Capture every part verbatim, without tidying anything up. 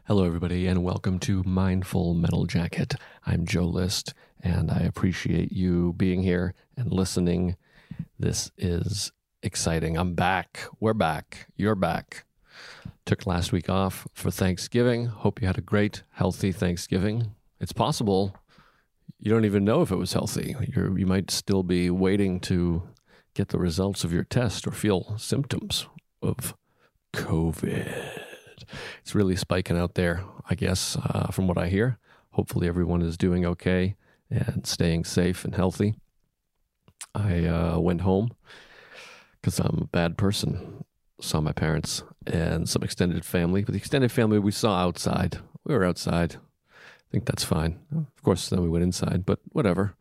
Hello, everybody, and welcome to Mindful Metal Jacket. I'm Joe List, and I appreciate you being here and listening. This is exciting. I'm back. We're back. You're back. Took last week off for Thanksgiving. Hope you had a great, healthy Thanksgiving. It's possible you don't even know if it was healthy. You're, you might still be waiting to get the results of your test or feel symptoms of COVID. It's really spiking out there, I guess, uh, from what I hear. Hopefully everyone is doing okay and staying safe and healthy. I uh, went home because I'm a bad person. Saw my parents and some extended family. But the extended family we saw outside. We were outside. I think that's fine. Of course, then we went inside, but whatever.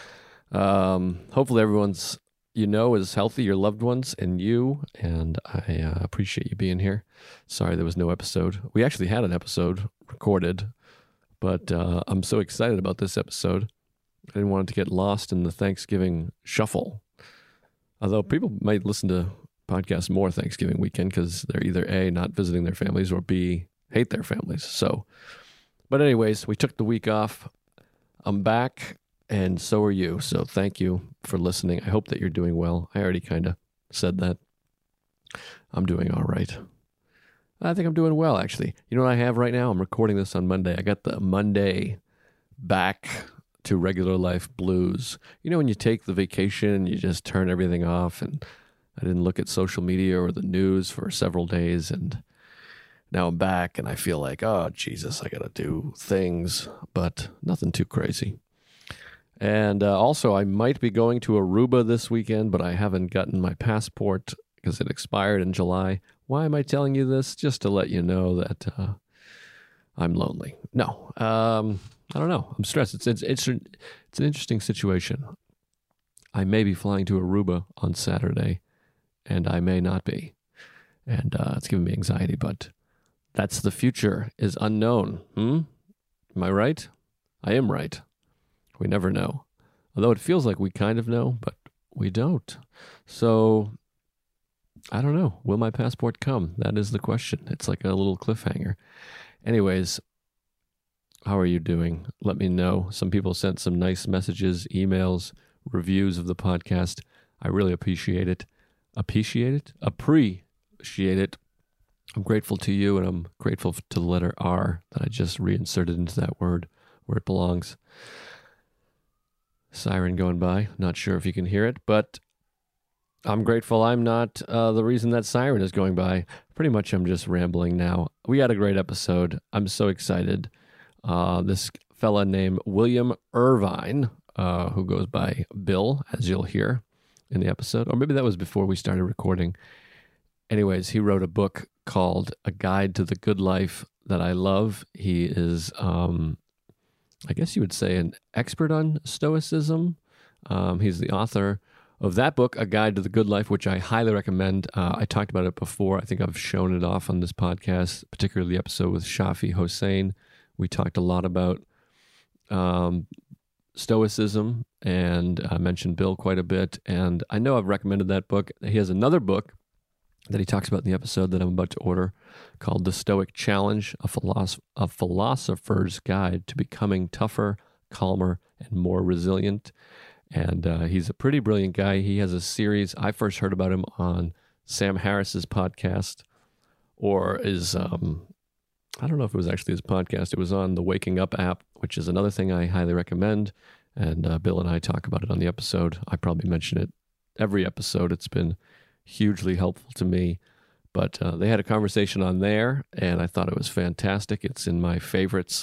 Um, hopefully everyone's, you know, is healthy, your loved ones and you, and I uh, appreciate you being here. Sorry there was no episode. We actually had an episode recorded, but uh, I'm so excited about this episode. I didn't want it to get lost in the Thanksgiving shuffle. Although people might listen to podcasts more Thanksgiving weekend because they're either A, not visiting their families, or B, hate their families. So, but anyways, we took the week off. I'm back. And so are you. So thank you for listening. I hope that you're doing well. I already kind of said that. I'm doing all right. I think I'm doing well, actually. You know what I have right now? I'm recording this on Monday. I got the Monday back to regular life blues. You know when you take the vacation, you just turn everything off, and I didn't look at social media or the news for several days, and now I'm back, and I feel like, oh, Jesus, I got to do things, but nothing too crazy. And uh, also, I might be going to Aruba this weekend, but I haven't gotten my passport because it expired in July. Why am I telling you this? Just to let you know that uh, I'm lonely. No, um, I don't know. I'm stressed. It's, it's it's it's an interesting situation. I may be flying to Aruba on Saturday, and I may not be, and uh, it's giving me anxiety. But that's the future is unknown. Hmm? Am I right? I am right. We never know. Although it feels like we kind of know, but we don't. So, I don't know. Will my passport come? That is the question. It's like a little cliffhanger. Anyways, how are you doing? Let me know. Some people sent some nice messages, emails, reviews of the podcast. I really appreciate it. Appreciate it? Appreciate it. I'm grateful to you, and I'm grateful to the letter R that I just reinserted into that word where it belongs. Siren going by. Not sure if you can hear it, but I'm grateful I'm not uh, the reason that siren is going by. Pretty much I'm just rambling now. We had a great episode. I'm so excited. Uh, this fella named William Irvine, uh, who goes by Bill, as you'll hear in the episode, or maybe that was before we started recording. Anyways, he wrote a book called A Guide to the Good Life that I love. He is... Um, I guess you would say an expert on Stoicism. Um, he's the author of that book, A Guide to the Good Life, which I highly recommend. Uh, I talked about it before. I think I've shown it off on this podcast, particularly the episode with Shafi Hossein. We talked a lot about um, Stoicism, and I mentioned Bill quite a bit. And I know I've recommended that book. He has another book that he talks about in the episode that I'm about to order called The Stoic Challenge, a, philosoph- a philosopher's guide to becoming tougher, calmer, and more resilient. And uh, he's a pretty brilliant guy. He has a series. I first heard about him on Sam Harris's podcast, or is, um, I don't know if it was actually his podcast. It was on the Waking Up app, which is another thing I highly recommend. And uh, Bill and I talk about it on the episode. I probably mention it every episode. It's been hugely helpful to me, but uh, they had a conversation on there, and I thought it was fantastic. It's in my favorites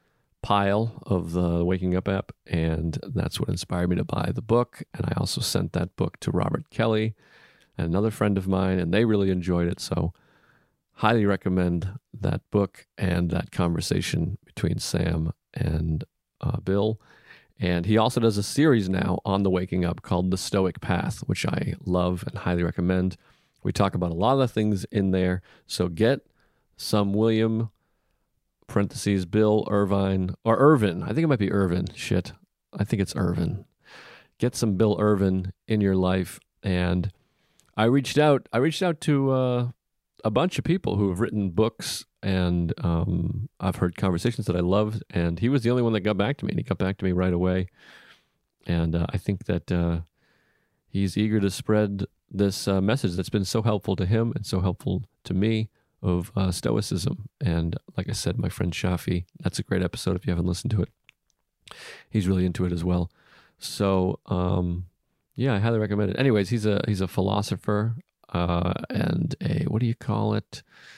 pile of the Waking Up app, and that's what inspired me to buy the book. And I also sent that book to Robert Kelly and another friend of mine, and they really enjoyed it. So highly recommend that book and that conversation between Sam and uh, Bill. And he also does a series now on the Waking Up called The Stoic Path, which I love and highly recommend. We talk about a lot of the things in there. So get some William, parentheses, Bill Irvine, or Irvin. I think it might be Irvin. Shit. I think it's Irvin. Get some Bill Irvin in your life. And I reached out, I reached out to uh, a bunch of people who have written books and um, I've heard conversations that I loved, and he was the only one that got back to me, and he got back to me right away. And uh, I think that uh, he's eager to spread this uh, message that's been so helpful to him and so helpful to me of uh, Stoicism. And like I said, my friend Shafi, that's a great episode if you haven't listened to it. He's really into it as well. So, um, yeah, I highly recommend it. Anyways, he's a he's a philosopher uh, and a, what do you call it?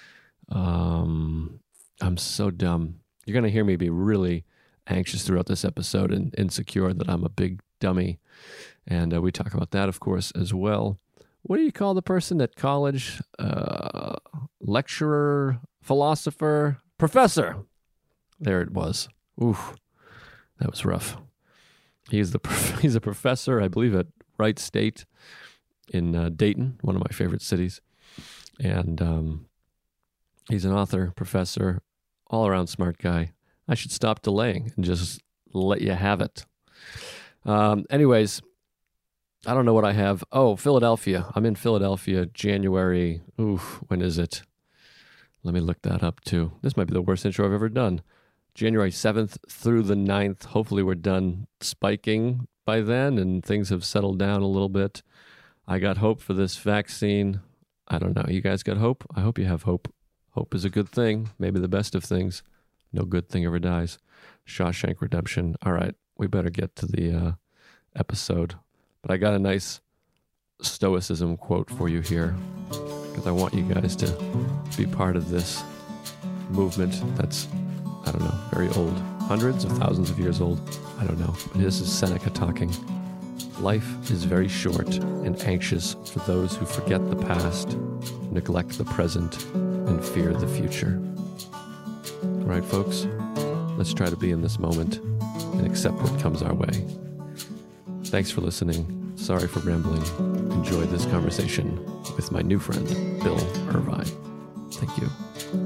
Um, I'm so dumb. You're going to hear me be really anxious throughout this episode and insecure that I'm a big dummy. And uh, we talk about that, of course, as well. What do you call the person at college? Uh, lecturer, philosopher, professor. There it was. Oof, that was rough. He's the he's a professor, I believe, at Wright State in uh, Dayton, one of my favorite cities. And um, he's an author, professor, all-around smart guy. I should stop delaying and just let you have it. Um, anyways, I don't know what I have. Oh, Philadelphia. I'm in Philadelphia, January. Oof, when is it? Let me look that up too. This might be the worst intro I've ever done. January seventh through the ninth. Hopefully we're done spiking by then and things have settled down a little bit. I got hope for this vaccine. I don't know. You guys got hope? I hope you have hope. Hope is a good thing. Maybe the best of things. No good thing ever dies. Shawshank Redemption. All right. We better get to the uh, episode. But I got a nice Stoicism quote for you here because I want you guys to be part of this movement that's, I don't know, very old. Hundreds of thousands of years old. I don't know. But this is Seneca talking. Life is very short and anxious for those who forget the past, neglect the present, and fear the future. All right, folks, let's try to be in this moment and accept what comes our way. Thanks for listening. Sorry for rambling. Enjoyed this conversation with my new friend, Bill Irvine. Thank you.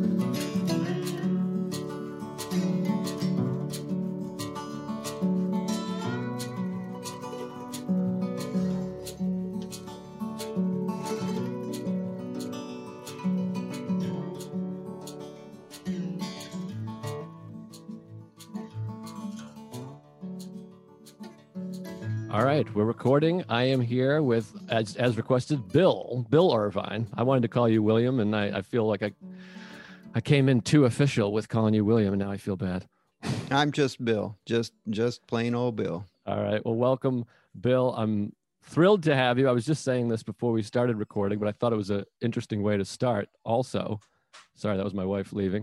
All right, we're recording. I am here with, as as requested, Bill, Bill Irvine. I wanted to call you William, and I, I feel like I I came in too official with calling you William, and now I feel bad. I'm just Bill, just just plain old Bill. All right, well, welcome, Bill. I'm thrilled to have you. I was just saying this before we started recording, but I thought it was an interesting way to start also. Sorry, that was my wife leaving.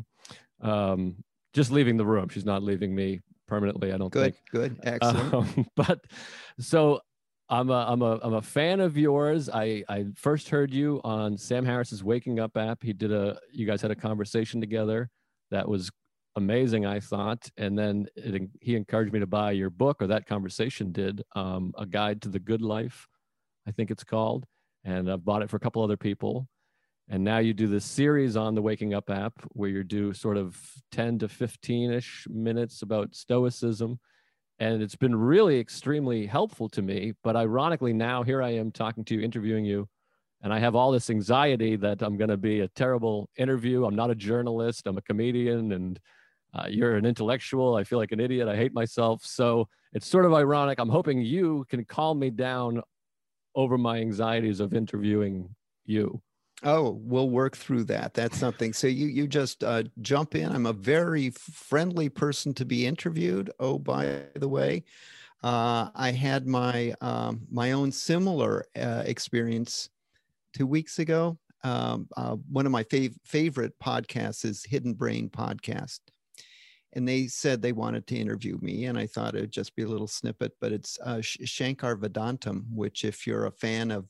Um, just leaving the room. She's not leaving me permanently, I don't good, think. Good, good, excellent. Um, but so I'm a I'm a I'm a fan of yours. I I first heard you on Sam Harris's Waking Up app. He did a you guys had a conversation together that was amazing, I thought. And then it, he encouraged me to buy your book, or that conversation did, um, A Guide to the Good Life, I think it's called. And I've bought it for a couple other people. And now you do this series on the Waking Up app where you do sort of ten to fifteen-ish minutes about Stoicism. And it's been really extremely helpful to me. But ironically, now here I am talking to you, interviewing you, and I have all this anxiety that I'm going to be a terrible interview. I'm not a journalist. I'm a comedian, and uh, you're an intellectual. I feel like an idiot. I hate myself. So it's sort of ironic. I'm hoping you can calm me down over my anxieties of interviewing you. Oh, we'll work through that. That's something. So you you just uh, jump in. I'm a very friendly person to be interviewed. Oh, by the way, uh, I had my um, my own similar uh, experience two weeks ago. Um, uh, one of my fav- favorite podcasts is Hidden Brain Podcast. And they said they wanted to interview me, and I thought it would just be a little snippet, but it's uh, Shankar Vedantam, which if you're a fan of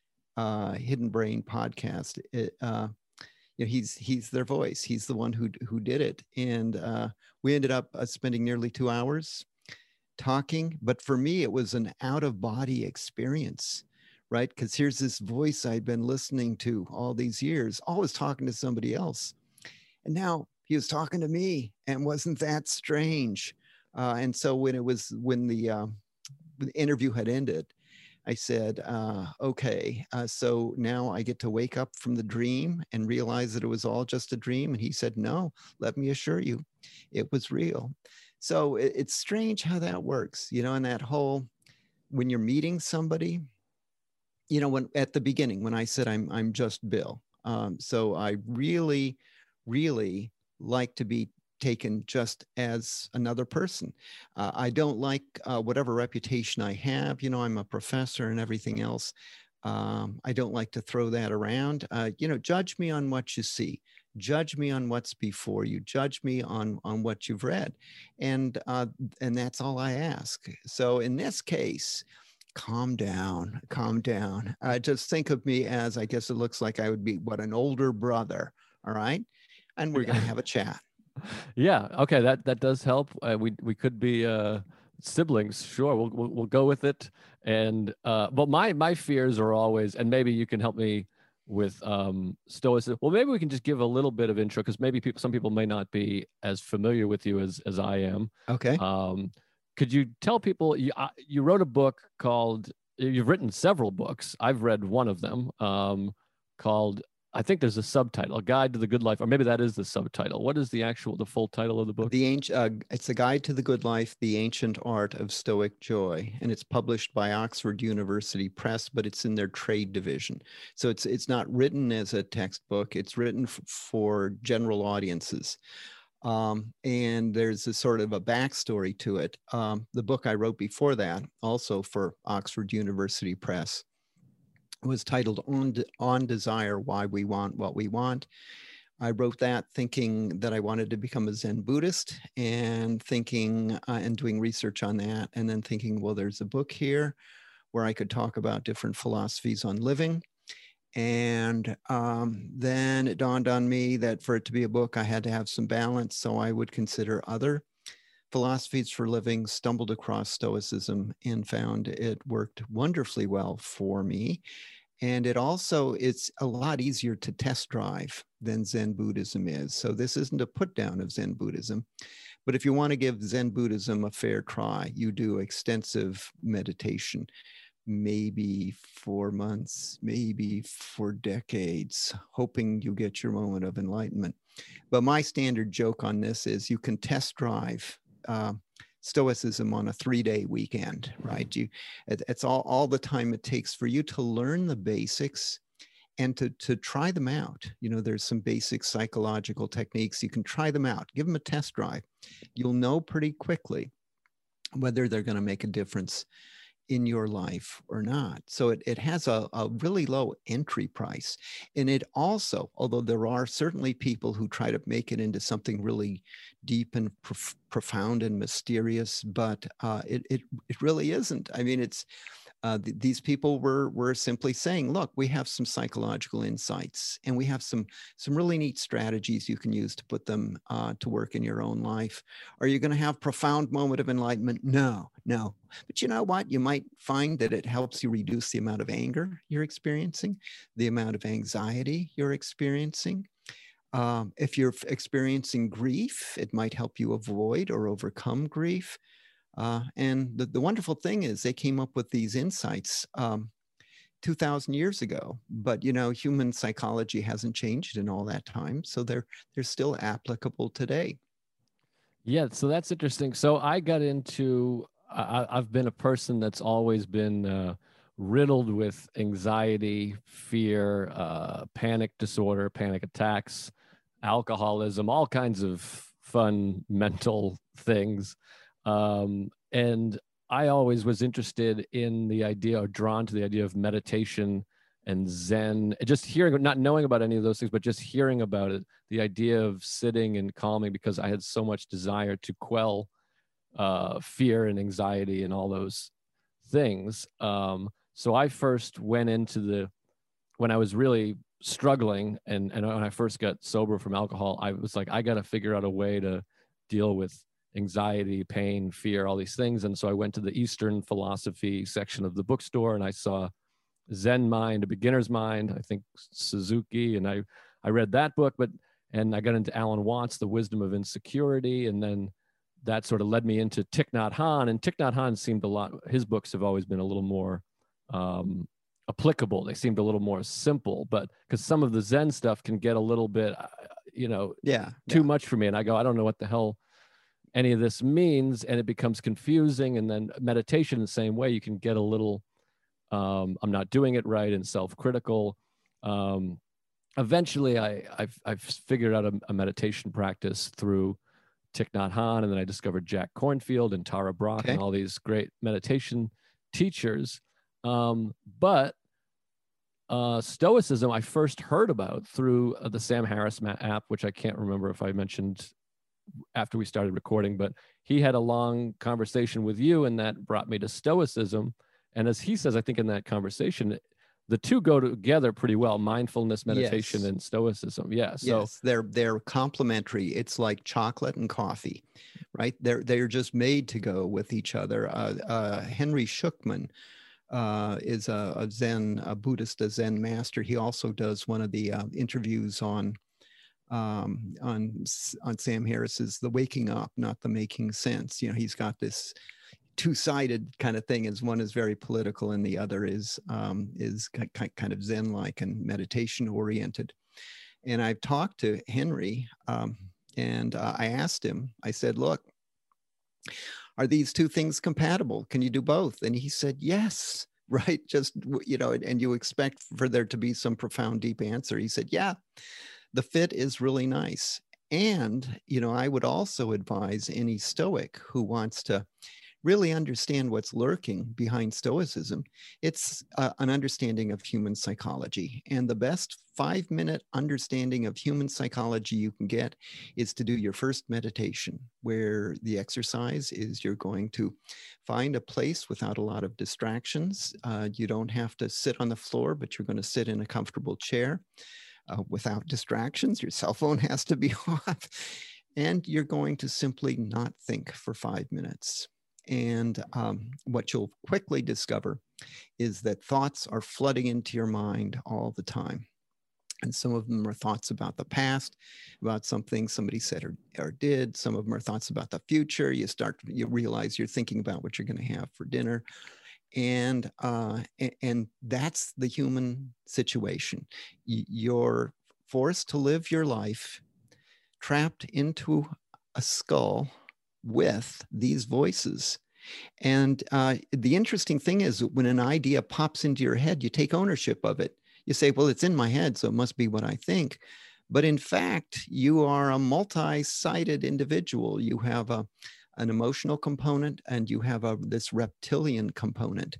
uh, Hidden Brain Podcast, it, uh, you know, he's he's their voice. He's the one who who did it, and uh, we ended up uh, spending nearly two hours talking. But for me, it was an out of body experience, right? Because here's this voice I'd been listening to all these years, always talking to somebody else, and now he was talking to me, and wasn't that strange? Uh, and so when it was when the, uh, the interview had ended, I said, uh, okay, uh, so now I get to wake up from the dream and realize that it was all just a dream. And he said, no, let me assure you, it was real. So it, it's strange how that works, you know, and that whole, when you're meeting somebody, you know, when at the beginning, when I said I'm, I'm just Bill. Um, so I really, really like to be taken just as another person. Uh, I don't like uh, whatever reputation I have. You know, I'm a professor and everything else. Um, I don't like to throw that around. Uh, you know, judge me on what you see. Judge me on what's before you. Judge me on on what you've read, and uh, and that's all I ask. So in this case, calm down, calm down. Uh, just think of me as, I guess it looks like I would be what, an older brother. All right, and we're going to have a chat. Yeah. Okay. That that does help. Uh, we we could be uh, siblings. Sure. We'll, we'll we'll go with it. And uh, but my my fears are always, and maybe you can help me with um, stoicism. Well, maybe we can just give a little bit of intro, because maybe people, some people may not be as familiar with you as as I am. Okay. Um, could you tell people, you uh, you wrote a book called, you've written several books. I've read one of them um, called, I think there's a subtitle, A Guide to the Good Life, or maybe that is the subtitle. What is the actual, the full title of the book? The ancient, uh, it's A Guide to the Good Life, The Ancient Art of Stoic Joy, and it's published by Oxford University Press, but it's in their trade division. So it's it's not written as a textbook. It's written f- for general audiences. Um, and there's a sort of a backstory to it. Um, the book I wrote before that, also for Oxford University Press, was titled On, De- On Desire, Why We Want What We Want. I wrote that thinking that I wanted to become a Zen Buddhist, and thinking uh, and doing research on that, and then thinking, well, there's a book here where I could talk about different philosophies on living. And um, then it dawned on me that for it to be a book, I had to have some balance. So I would consider other philosophies for living, stumbled across Stoicism, and found it worked wonderfully well for me. And it also, it's a lot easier to test drive than Zen Buddhism is. So this isn't a put down of Zen Buddhism. But if you want to give Zen Buddhism a fair try, you do extensive meditation, maybe for months, maybe for decades, hoping you get your moment of enlightenment. But my standard joke on this is you can test drive uh, Stoicism on a three-day weekend, right? You, it, it's all, all the time it takes for you to learn the basics and to, to try them out. You know, there's some basic psychological techniques. You can try them out, give them a test drive. You'll know pretty quickly whether they're going to make a difference in your life or not. So it, it has a, a really low entry price. And it also, although there are certainly people who try to make it into something really deep and prof- profound and mysterious, but uh, it, it, it really isn't. I mean, it's, uh, th- these people were, were simply saying, look, we have some psychological insights, and we have some, some really neat strategies you can use to put them uh, to work in your own life. Are you going to have profound moment of enlightenment? No, no. But you know what? You might find that it helps you reduce the amount of anger you're experiencing, the amount of anxiety you're experiencing. Um, if you're experiencing grief, it might help you avoid or overcome grief. Uh, and the, the wonderful thing is they came up with these insights um, two thousand years ago, but you know, human psychology hasn't changed in all that time. So they're, they're still applicable today. Yeah, so that's interesting. So I got into, I, I've been a person that's always been uh, riddled with anxiety, fear, uh, panic disorder, panic attacks, alcoholism, all kinds of fun mental things. Um, and I always was interested in the idea, or drawn to the idea of meditation and Zen, just hearing, not knowing about any of those things, but just hearing about it, the idea of sitting and calming, because I had so much desire to quell uh, fear and anxiety and all those things. Um, so I first went into the, when I was really struggling, and, and when I first got sober from alcohol, I was like, I got to figure out a way to deal with anxiety, pain, fear, all these things. And so I went to the Eastern philosophy section of the bookstore, and I saw Zen Mind, A Beginner's Mind, I think Suzuki, and I, I read that book, but, and I got into Alan Watts, The Wisdom of Insecurity, and then that sort of led me into Thich Nhat Hanh, and Thich Nhat Hanh seemed a lot, his books have always been a little more um, applicable. They seemed a little more simple, but because some of the Zen stuff can get a little bit, uh, you know, Yeah, too yeah. much for me. And I go, I don't know what the hell any of this means. And it becomes confusing. And then meditation, the same way, you can get a little, um, I'm not doing it right, and self-critical. Um, eventually I, I've, I've figured out a, a meditation practice through Thich Nhat Hanh, and then I discovered Jack Kornfield and Tara Brach Okay. and all these great meditation teachers. Um, but uh, Stoicism I first heard about through uh, the Sam Harris app, which I can't remember if I mentioned after we started recording, but he had a long conversation with you, and that brought me to Stoicism. And as he says, I think in that conversation, the two go together pretty well: mindfulness, meditation, Yes. and Stoicism. Yeah. So yes, they're they're complementary. It's like chocolate and coffee, right? They're they're just made to go with each other. Uh, uh, Henry Shukman uh, is a, a Zen, a Buddhist, a Zen master. He also does one of the uh, interviews on um, on on Sam Harris's "The Waking Up, Not the Making Sense." You know, he's got this two-sided kind of thing. As one is very political, and the other is um, is kind of Zen-like and meditation-oriented. And I've talked to Henry, um, and uh, I asked him. I said, "Look, are these two things compatible? Can you do both?" And he said, "Yes." Right? Just, you know, and you expect for there to be some profound, deep answer. He said, "Yeah, the fit is really nice." And, you know, I would also advise any Stoic who wants to really understand what's lurking behind Stoicism. It's uh, an understanding of human psychology. And the best five minute understanding of human psychology you can get is to do your first meditation, where the exercise is you're going to find a place without a lot of distractions. Uh, you don't have to sit on the floor, but you're going to sit in a comfortable chair uh, without distractions. Your cell phone has to be off. And you're going to simply not think for five minutes. And um, what you'll quickly discover is that thoughts are flooding into your mind all the time. And some of them are thoughts about the past, about something somebody said or, or did. Some of them are thoughts about the future. You start, you realize you're thinking about what you're going to have for dinner. And, uh, and that's the human situation. You're forced to live your life trapped into a skull with these voices. And uh, the interesting thing is, when an idea pops into your head, you take ownership of it. You say, well, it's in my head, so it must be what I think. But in fact, you are a multi-sided individual. You have a, an emotional component, and you have a, this reptilian component.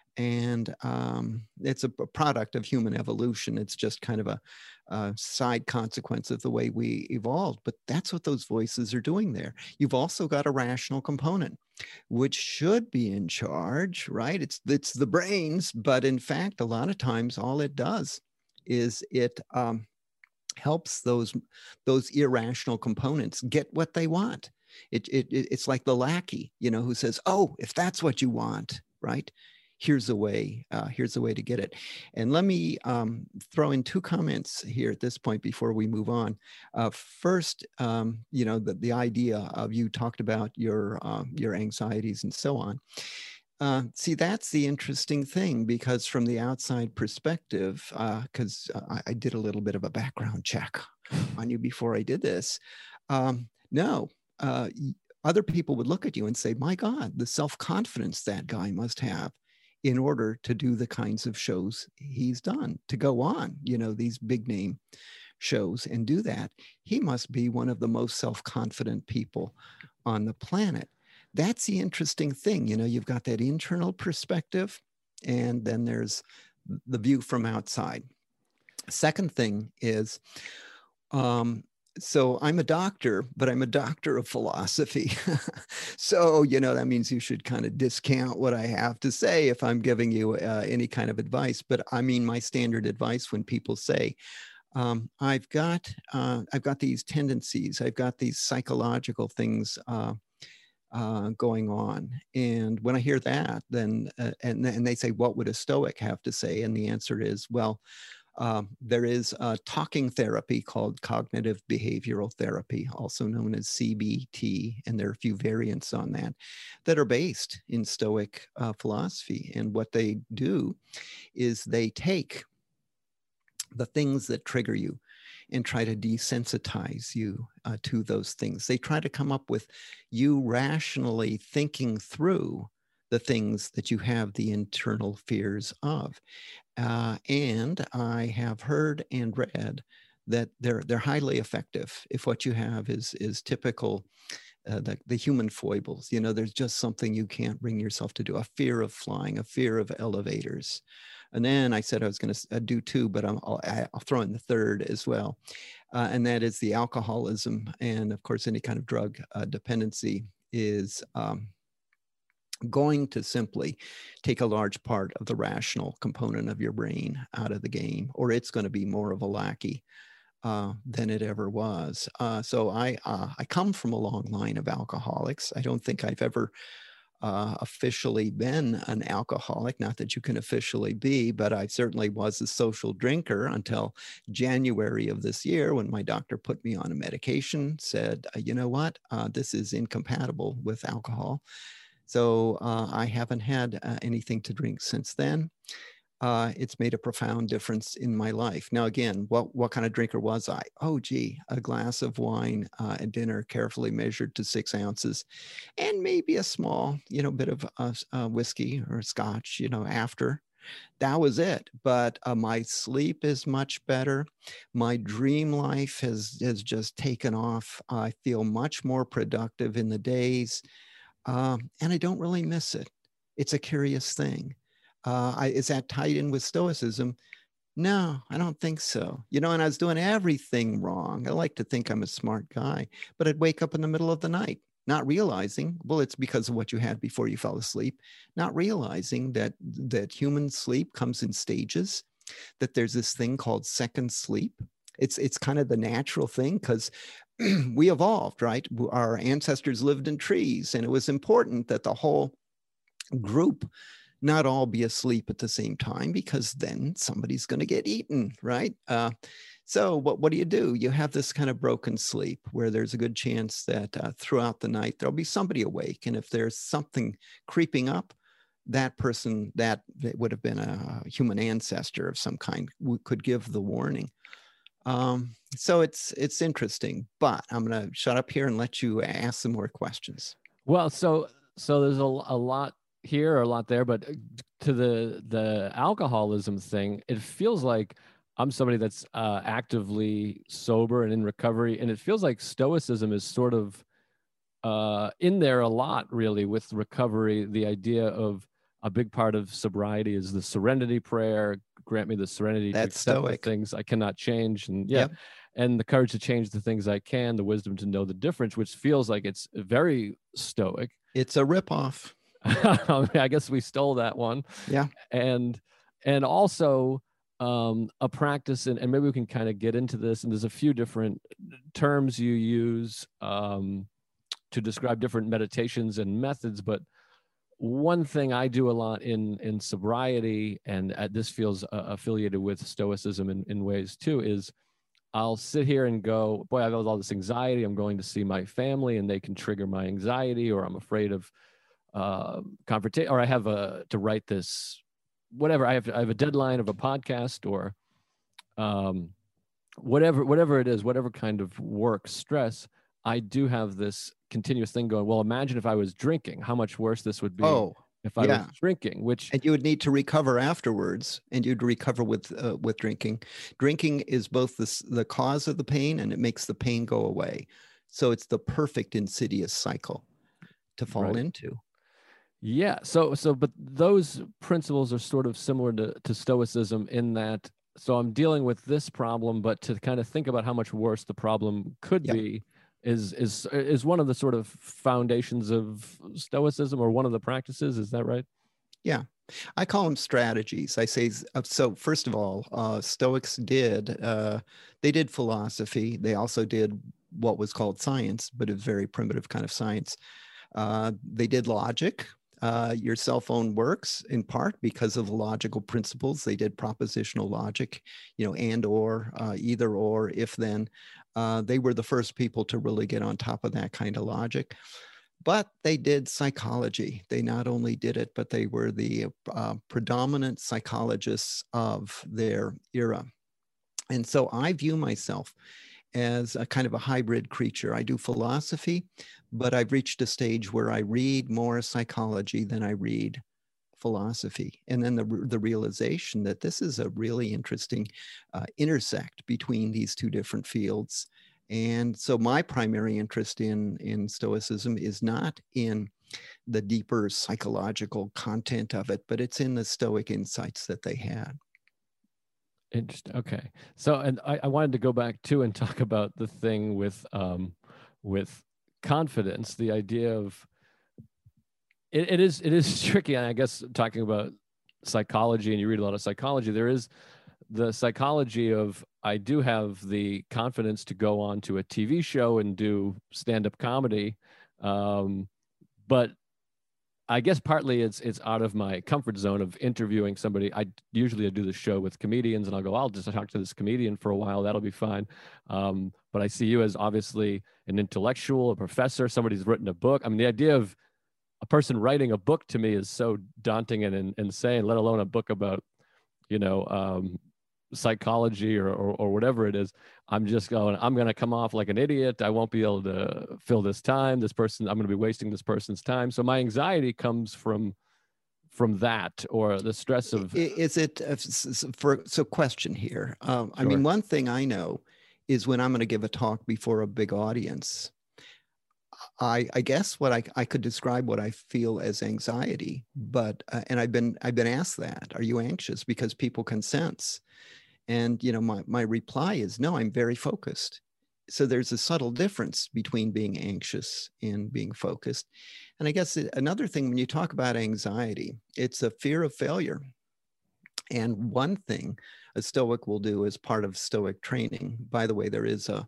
And um, it's a, a product of human evolution. It's just kind of a, a side consequence of the way we evolved. But that's what those voices are doing there. You've also got a rational component, which should be in charge, right? It's, it's the brains. But in fact, a lot of times, all it does is it um, helps those, those irrational components get what they want. It, it, it's like the lackey, you know, who says, oh, if that's what you want, right? Here's a way, uh, here's a way to get it. And let me um, throw in two comments here at this point before we move on. Uh, first, um, you know, the, the idea of, you talked about your, uh, your anxieties and so on. Uh, see, that's the interesting thing, because from the outside perspective, because uh, I, I did a little bit of a background check on you before I did this. Um, no, uh, other people would look at you and say, my God, the self-confidence that guy must have in order to do the kinds of shows he's done, to go on, you know, these big name shows and do that. He must be one of the most self-confident people on the planet. That's the interesting thing. You know, you've got that internal perspective, and then there's the view from outside. Second thing is, um, so I'm a doctor, but I'm a doctor of philosophy. So, you know, that means you should kind of discount what I have to say if I'm giving you uh, any kind of advice. But I mean, my standard advice when people say, um, I've got, uh, I've got these tendencies, I've got these psychological things uh, uh, going on. And when I hear that, then, uh, and, and they say, what would a Stoic have to say? And the answer is, well, Um, there is a talking therapy called cognitive behavioral therapy, also known as C B T, and there are a few variants on that that are based in Stoic uh, philosophy. And what they do is they take the things that trigger you and try to desensitize you uh, to those things. They try to come up with you rationally thinking through the things that you have the internal fears of. Uh, and I have heard and read that they're they're highly effective if what you have is is typical, uh, the, the human foibles. You know, there's just something you can't bring yourself to do, a fear of flying, a fear of elevators. And then I said I was going to do two, but I'm, I'll, I'll throw in the third as well. Uh, and that is the alcoholism. And of course, any kind of drug uh, dependency is um, going to simply take a large part of the rational component of your brain out of the game, or it's going to be more of a lackey uh, than it ever was. Uh, so I, uh, I come from a long line of alcoholics. I don't think I've ever Uh, officially been an alcoholic, not that you can officially be, but I certainly was a social drinker until January of this year when my doctor put me on a medication, said, uh, you know what, uh, this is incompatible with alcohol. So uh, I haven't had uh, anything to drink since then. Uh, it's made a profound difference in my life. Now, again, what, what kind of drinker was I? Oh, gee, a glass of wine uh, at dinner, carefully measured to six ounces, and maybe a small, you know, bit of uh, uh, whiskey or scotch, you know, after. That was it. But uh, my sleep is much better. My dream life has, has just taken off. I feel much more productive in the days, um, and I don't really miss it. It's a curious thing. Uh, I, is that tied in with Stoicism? No, I don't think so. You know, and I was doing everything wrong. I like to think I'm a smart guy, but I'd wake up in the middle of the night, not realizing, well, it's because of what you had before you fell asleep, not realizing that that human sleep comes in stages, that there's this thing called second sleep. It's it's kind of the natural thing because we evolved, right? Our ancestors lived in trees, and it was important that the whole group not all be asleep at the same time, because then somebody's going to get eaten, right? Uh, so what, what do you do? You have this kind of broken sleep where there's a good chance that uh, throughout the night, there'll be somebody awake. And if there's something creeping up, that person, that, that would have been a human ancestor of some kind, could give the warning. Um, so it's, it's interesting, but I'm going to shut up here and let you ask some more questions. Well, so, so there's a, a lot here or a lot there, but to the the alcoholism thing, it feels like I'm somebody that's uh, actively sober and in recovery, and it feels like Stoicism is sort of uh, in there a lot, really, with recovery. The idea of a big part of sobriety is the serenity prayer. Grant me the serenity That's to accept Stoic. the things I cannot change, and yeah, yep. and the courage to change the things I can, the wisdom to know the difference, which feels like it's very Stoic. It's a ripoff. I guess we stole that one. Yeah. And and also um, a practice, and, and maybe we can kind of get into this, and there's a few different terms you use um, to describe different meditations and methods, but one thing I do a lot in in sobriety, and uh, this feels uh, affiliated with Stoicism in, in ways too, is I'll sit here and go, boy, I've got all this anxiety. I'm going to see my family and they can trigger my anxiety, or I'm afraid of uh, confrontation, or I have a, to write this, whatever. I have, to, I have a deadline of a podcast, or um, whatever, whatever it is, whatever kind of work stress, I do have this continuous thing going, well, imagine if I was drinking, how much worse this would be oh, if I yeah. was drinking, which. And you would need to recover afterwards, and you'd recover with, uh, with drinking. Drinking is both the, the cause of the pain, and it makes the pain go away. So it's the perfect insidious cycle to fall right. into. Yeah. So, so, but those principles are sort of similar to, to Stoicism in that, so I'm dealing with this problem, but to kind of think about how much worse the problem could yep. be is, is, is one of the sort of foundations of Stoicism, or one of the practices. Is that right? Yeah. I call them strategies. I say, so first of all, uh, Stoics did, uh, they did philosophy. They also did what was called science, but a very primitive kind of science. Uh, they did logic. Uh, your cell phone works in part because of the logical principles. They did propositional logic, you know, and or, uh, either or, if then. Uh, they were the first people to really get on top of that kind of logic. But they did psychology. They not only did it, but they were the uh, predominant psychologists of their era. And so I view myself as a kind of a hybrid creature. I do philosophy, but I've reached a stage where I read more psychology than I read philosophy. And then the, the realization that this is a really interesting uh, intersect between these two different fields. And so my primary interest in, in Stoicism is not in the deeper psychological content of it, but it's in the Stoic insights that they had. Interesting. Okay. So, and I, I wanted to go back too and talk about the thing with, um, with confidence, the idea of, it, it is, it is tricky. And I guess talking about psychology, and you read a lot of psychology, there is the psychology of, I do have the confidence to go on to a T V show and do stand-up comedy. Um, but I guess partly it's it's out of my comfort zone of interviewing somebody. I usually I do the show with comedians, and I'll go, I'll just talk to this comedian for a while. That'll be fine. Um, but I see you as obviously an intellectual, a professor, somebody who's written a book. I mean, the idea of a person writing a book to me is so daunting and, and insane, let alone a book about, you know, um, psychology or, or or whatever it is. I'm just going, I'm going to come off like an idiot. I won't be able to fill this time. This person, I'm going to be wasting this person's time. So my anxiety comes from from that, or the stress of. Is it uh, for so question here? Um, I Sure. mean, one thing I know is when I'm going to give a talk before a big audience, I, I guess what I, I could describe what I feel as anxiety, but uh, and I've been I've been asked that. Are you anxious? Because people can sense. And, you know, my, my reply is, no, I'm very focused. So there's a subtle difference between being anxious and being focused. And I guess another thing, when you talk about anxiety, it's a fear of failure. And one thing a Stoic will do as part of Stoic training, by the way, there is a,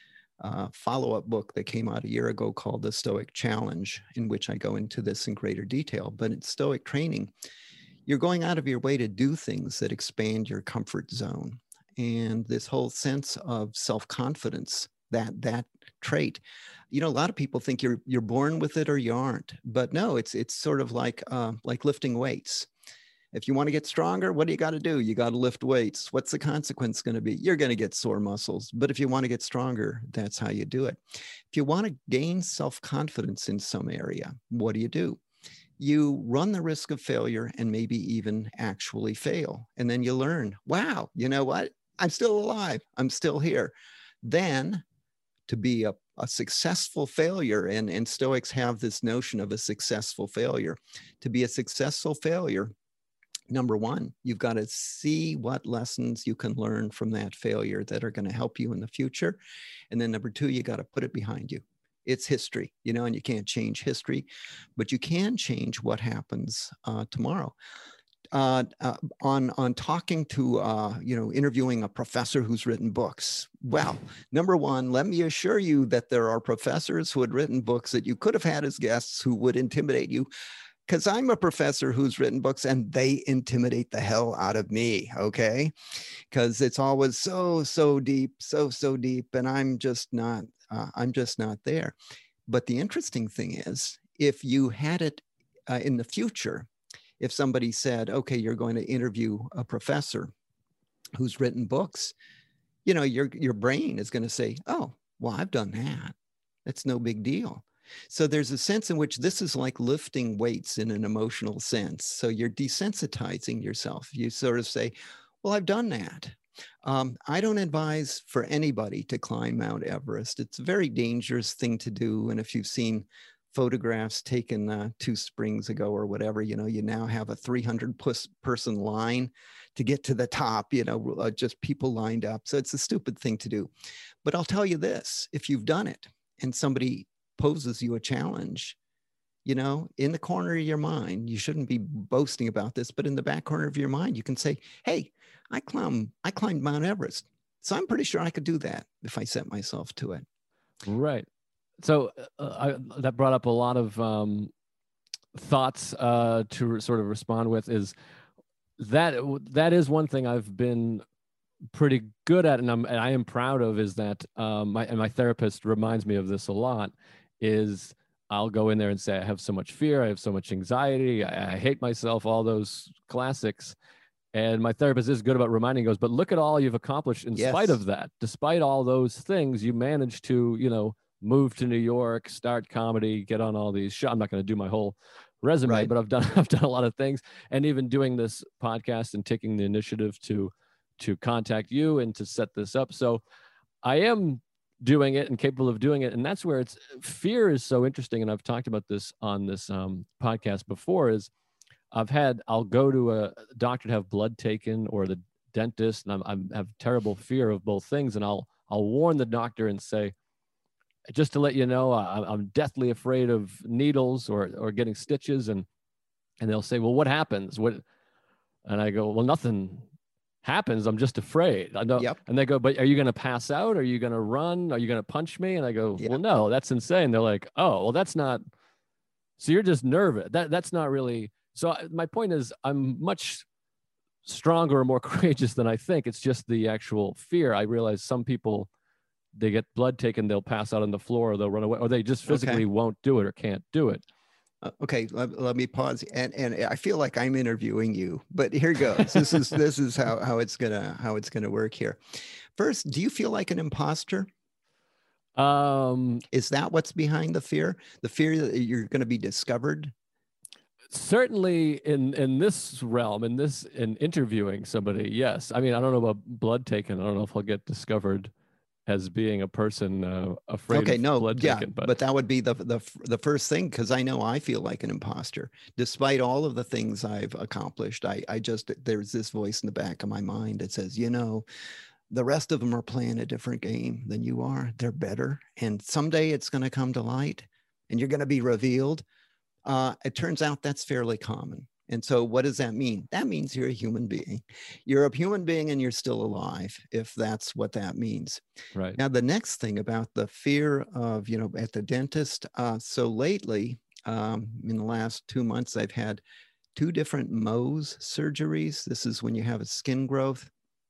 a follow-up book that came out a year ago called The Stoic Challenge, in which I go into this in greater detail. But in Stoic training, you're going out of your way to do things that expand your comfort zone. And this whole sense of self-confidence, that that trait, you know, a lot of people think you're you're born with it or you aren't. But no, it's it's sort of like uh, like lifting weights. If you want to get stronger, what do you got to do? You got to lift weights. What's the consequence going to be? You're going to get sore muscles. But if you want to get stronger, that's how you do it. If you want to gain self-confidence in some area, what do you do? You run the risk of failure and maybe even actually fail. And then you learn, wow, you know what? I'm still alive. I'm still here. Then to be a, a successful failure, and, and Stoics have this notion of a successful failure. To be a successful failure, number one, you've got to see what lessons you can learn from that failure that are going to help you in the future. And then number two, you got to put it behind you. It's history, you know, and you can't change history, but you can change what happens uh, tomorrow. Uh, uh, on on talking to, uh, you know, interviewing a professor who's written books. Well, number one, let me assure you that there are professors who had written books that you could have had as guests who would intimidate you, because I'm a professor who's written books and they intimidate the hell out of me, okay? Because it's always so, so deep, so, so deep, and I'm just not, uh, I'm just not there. But the interesting thing is, if you had it uh, in the future, if somebody said, okay, you're going to interview a professor who's written books, you know, your, your brain is going to say, oh, well, I've done that. That's no big deal. So there's a sense in which this is like lifting weights in an emotional sense. So you're desensitizing yourself. You sort of say, well, I've done that. Um, I don't advise for anybody to climb Mount Everest. It's a very dangerous thing to do. And if you've seen photographs taken uh, two springs ago or whatever, you know, you now have a three hundred person line to get to the top, you know, uh, just people lined up. So it's a stupid thing to do. But I'll tell you this, if you've done it and somebody poses you a challenge, you know, in the corner of your mind, you shouldn't be boasting about this, but in the back corner of your mind, you can say, hey, I climbed, I climbed Mount Everest. So I'm pretty sure I could do that if I set myself to it. Right. So uh, I, that brought up a lot of um, thoughts uh, to sort of respond with is that that is one thing I've been pretty good at, and, I'm, and I am proud of, is that um, my and my therapist reminds me of this a lot. Is I'll go in there and say I have so much fear, I have so much anxiety, I, I hate myself, all those classics. And my therapist is good about reminding, goes, but look at all you've accomplished in Yes. spite of that. Despite all those things, you managed to, you know, move to New York, start comedy, get on all these shows. I'm not going to do my whole resume, Right. but I've done I've done a lot of things, and even doing this podcast and taking the initiative to to contact you and to set this up. So I am doing it and capable of doing it, and that's where it's fear is so interesting. And I've talked about this on this um, podcast before. Is I've had, I'll go to a doctor to have blood taken, or the dentist, and I'm, I'm have terrible fear of both things. And I'll, I'll warn the doctor and say, just to let you know, I, I'm deathly afraid of needles or, or getting stitches. And, and they'll say, well, what happens? What? And I go, well, nothing happens. I'm just afraid. I know. Yep. And they go, but are you going to pass out? Are you going to run? Are you going to punch me? And I go, Yep. well, no, that's insane. They're like, oh, well, that's not, so you're just nervous. That that's not really. So my point is, I'm much stronger or more courageous than I think. It's just the actual fear. I realize some people, they get blood taken, they'll pass out on the floor, or they'll run away, or they just physically okay. won't do it or can't do it. Uh, okay, let, let me pause. And and I feel like I'm interviewing you, but here goes. This is this is how how it's gonna how it's gonna work here. First, do you feel like an imposter? Um, is that what's behind the fear? The fear that you're going to be discovered? Certainly in, in this realm, in this, in interviewing somebody, yes. I mean, I don't know about blood taken. I don't know if I'll get discovered as being a person uh, afraid okay, of no, blood yeah, taken. But. but that would be the, the, the first thing, because I know I feel like an imposter. Despite all of the things I've accomplished, I, I just, there's this voice in the back of my mind that says, you know, the rest of them are playing a different game than you are. They're better. And someday it's going to come to light and you're going to be revealed. Uh, it turns out that's fairly common. And so what does that mean? That means you're a human being. You're a human being and you're still alive, if that's what that means. Right. Now, the next thing about the fear of, you know, at the dentist. Uh, so lately, um, in the last two months, I've had two different Mohs surgeries. This is when you have a skin growth.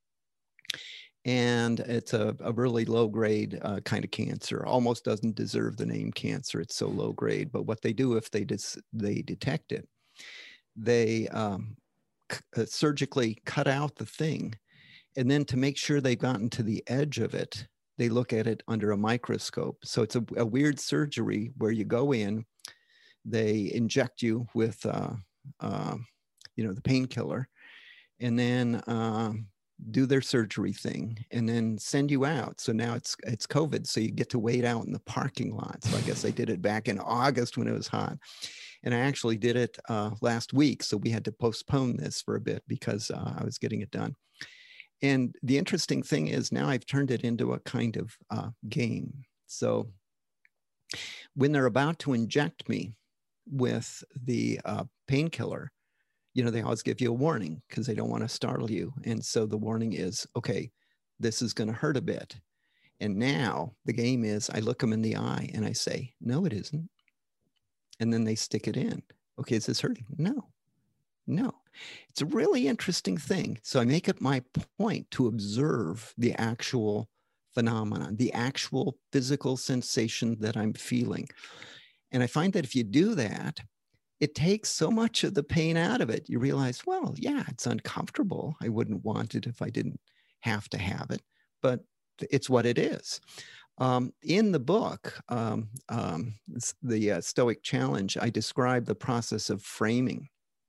And it's a, a really low grade uh, kind of cancer. Almost doesn't deserve the name cancer. It's so low grade. But what they do if they dis- they detect it, they um, c- surgically cut out the thing. And then to make sure they've gotten to the edge of it, they look at it under a microscope. So it's a, a weird surgery where you go in, they inject you with, uh, uh, you know, the painkiller, and then um, do their surgery thing and then send you out. So now it's it's COVID, so you get to wait out in the parking lot. So I guess I did it back in August when it was hot. And I actually did it uh, last week. So we had to postpone this for a bit because uh, I was getting it done. And the interesting thing is now I've turned it into a kind of uh, game. So when they're about to inject me with the uh, painkiller, you know, they always give you a warning because they don't want to startle you. And so the warning is, okay, this is going to hurt a bit. And now the game is I look them in the eye and I say, no, it isn't. And then they stick it in. Okay, is this hurting? No, no. It's a really interesting thing. So I make it my point to observe the actual phenomenon, the actual physical sensation that I'm feeling. And I find that if you do that, it takes so much of the pain out of it. You realize, well, yeah, it's uncomfortable. I wouldn't want it if I didn't have to have it, but it's what it is. Um, in the book, um, um, the uh, Stoic Challenge, I describe the process of framing.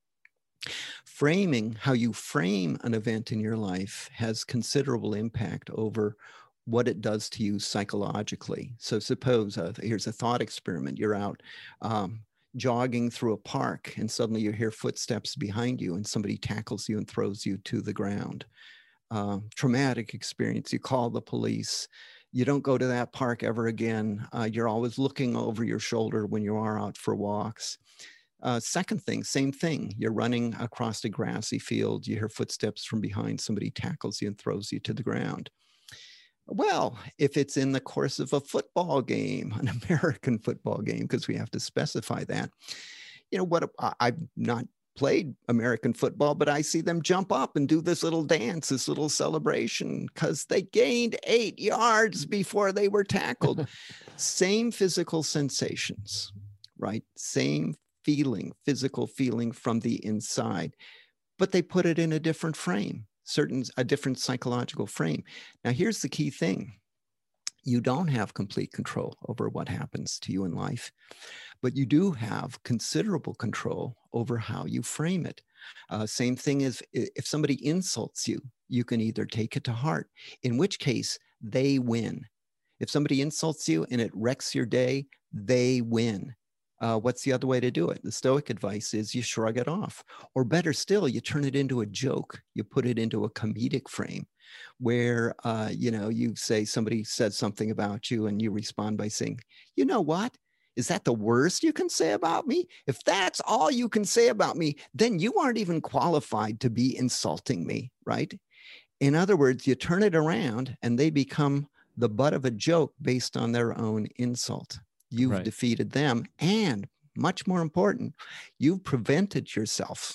Framing, how you frame an event in your life, has considerable impact over what it does to you psychologically. So suppose, uh, here's a thought experiment. You're out um, jogging through a park and suddenly you hear footsteps behind you and somebody tackles you and throws you to the ground. Uh, traumatic experience. You call the police. You don't go to that park ever again. Uh, you're always looking over your shoulder when you are out for walks. Uh, second thing, same thing. You're running across a grassy field. You hear footsteps from behind. Somebody tackles you and throws you to the ground. Well, if it's in the course of a football game, an American football game, because we have to specify that, you know, what I- I've not played American football, but I see them jump up and do this little dance, this little celebration, because they gained eight yards before they were tackled. Same physical sensations, right? Same feeling, physical feeling from the inside, but they put it in a different frame, certain, a different psychological frame. Now, here's the key thing. You don't have complete control over what happens to you in life, but you do have considerable control over how you frame it. Uh, same thing as if somebody insults you, you can either take it to heart, in which case they win. If somebody insults you and it wrecks your day, they win. Uh, what's the other way to do it? The Stoic advice is you shrug it off, or better still, you turn it into a joke. You put it into a comedic frame where, uh, you know, you say somebody said something about you and you respond by saying, you know what? Is that the worst you can say about me? If that's all you can say about me, then you aren't even qualified to be insulting me, right? In other words, you turn it around and they become the butt of a joke based on their own insult. You've Right. defeated them. And much more important, you've prevented yourself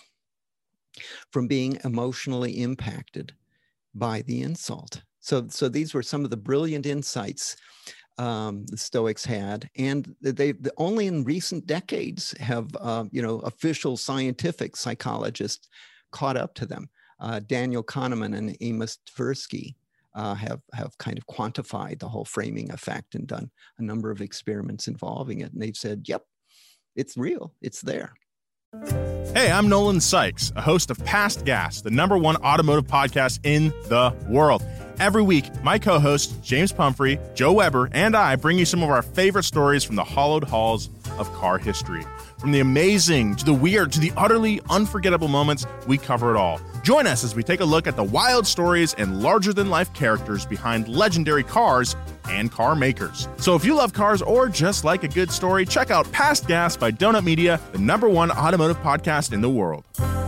from being emotionally impacted by the insult. So, so these were some of the brilliant insights um, the Stoics had, and they only in recent decades have uh, you know official scientific psychologists caught up to them. Uh, Daniel Kahneman and Amos Tversky uh, have have kind of quantified the whole framing effect and done a number of experiments involving it, and they've said, "Yep, it's real. It's there." Hey, I'm Nolan Sykes, a host of Past Gas, the number one automotive podcast in the world. Every week, my co-hosts, James Pumphrey, Joe Weber, and I bring you some of our favorite stories from the hallowed halls of car history. From the amazing to the weird to the utterly unforgettable moments, we cover it all. Join us as we take a look at the wild stories and larger-than-life characters behind legendary cars and car makers. So if you love cars or just like a good story, check out Past Gas by Donut Media, the number one automotive podcast in the world.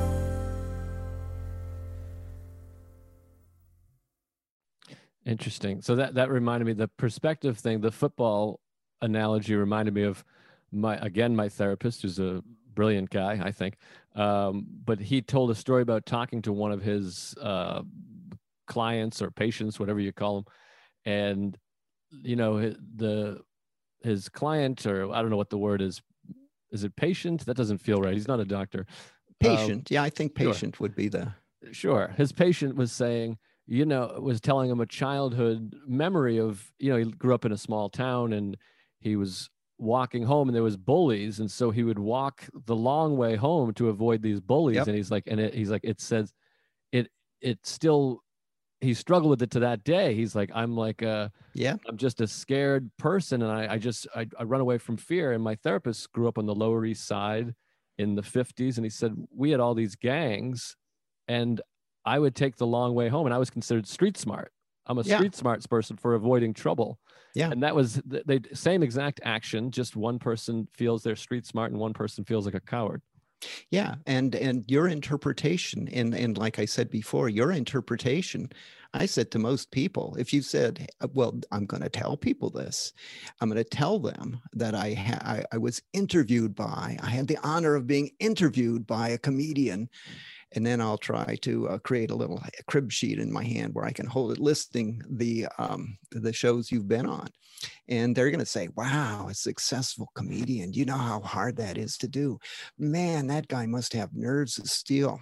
Interesting. So that, that reminded me, the perspective thing, the football analogy reminded me of my, again, my therapist, who's a brilliant guy, I think. Um, but he told a story about talking to one of his uh, clients or patients, whatever you call them. And, you know, the, his client, or I don't know what the word is. Is it patient? That doesn't feel right. He's not a doctor. Patient. Um, yeah, I think patient sure. would be the. Sure. His patient was saying, you know, was telling him a childhood memory of, you know, he grew up in a small town and he was walking home and there was bullies. And so he would walk the long way home to avoid these bullies. Yep. And he's like, and it, he's like, it says it, it still, he struggled with it to that day. He's like, I'm like, a, yeah, I'm just a scared person. And I, I just, I, I run away from fear. And my therapist grew up on the Lower East Side in the fifties. And he said, we had all these gangs and I would take the long way home, and I was considered street smart. I'm a yeah. street smarts person for avoiding trouble. Yeah. And that was the, the same exact action. Just one person feels they're street smart and one person feels like a coward. Yeah. And, and your interpretation, and, and like I said before, your interpretation, I said to most people, if you said, well, I'm going to tell people this, I'm going to tell them that I, ha- I, I was interviewed by, I had the honor of being interviewed by a comedian. And then I'll try to uh, create a little crib sheet in my hand where I can hold it listing the um, the shows you've been on. And they're going to say, wow, a successful comedian. You know how hard that is to do. Man, that guy must have nerves of steel.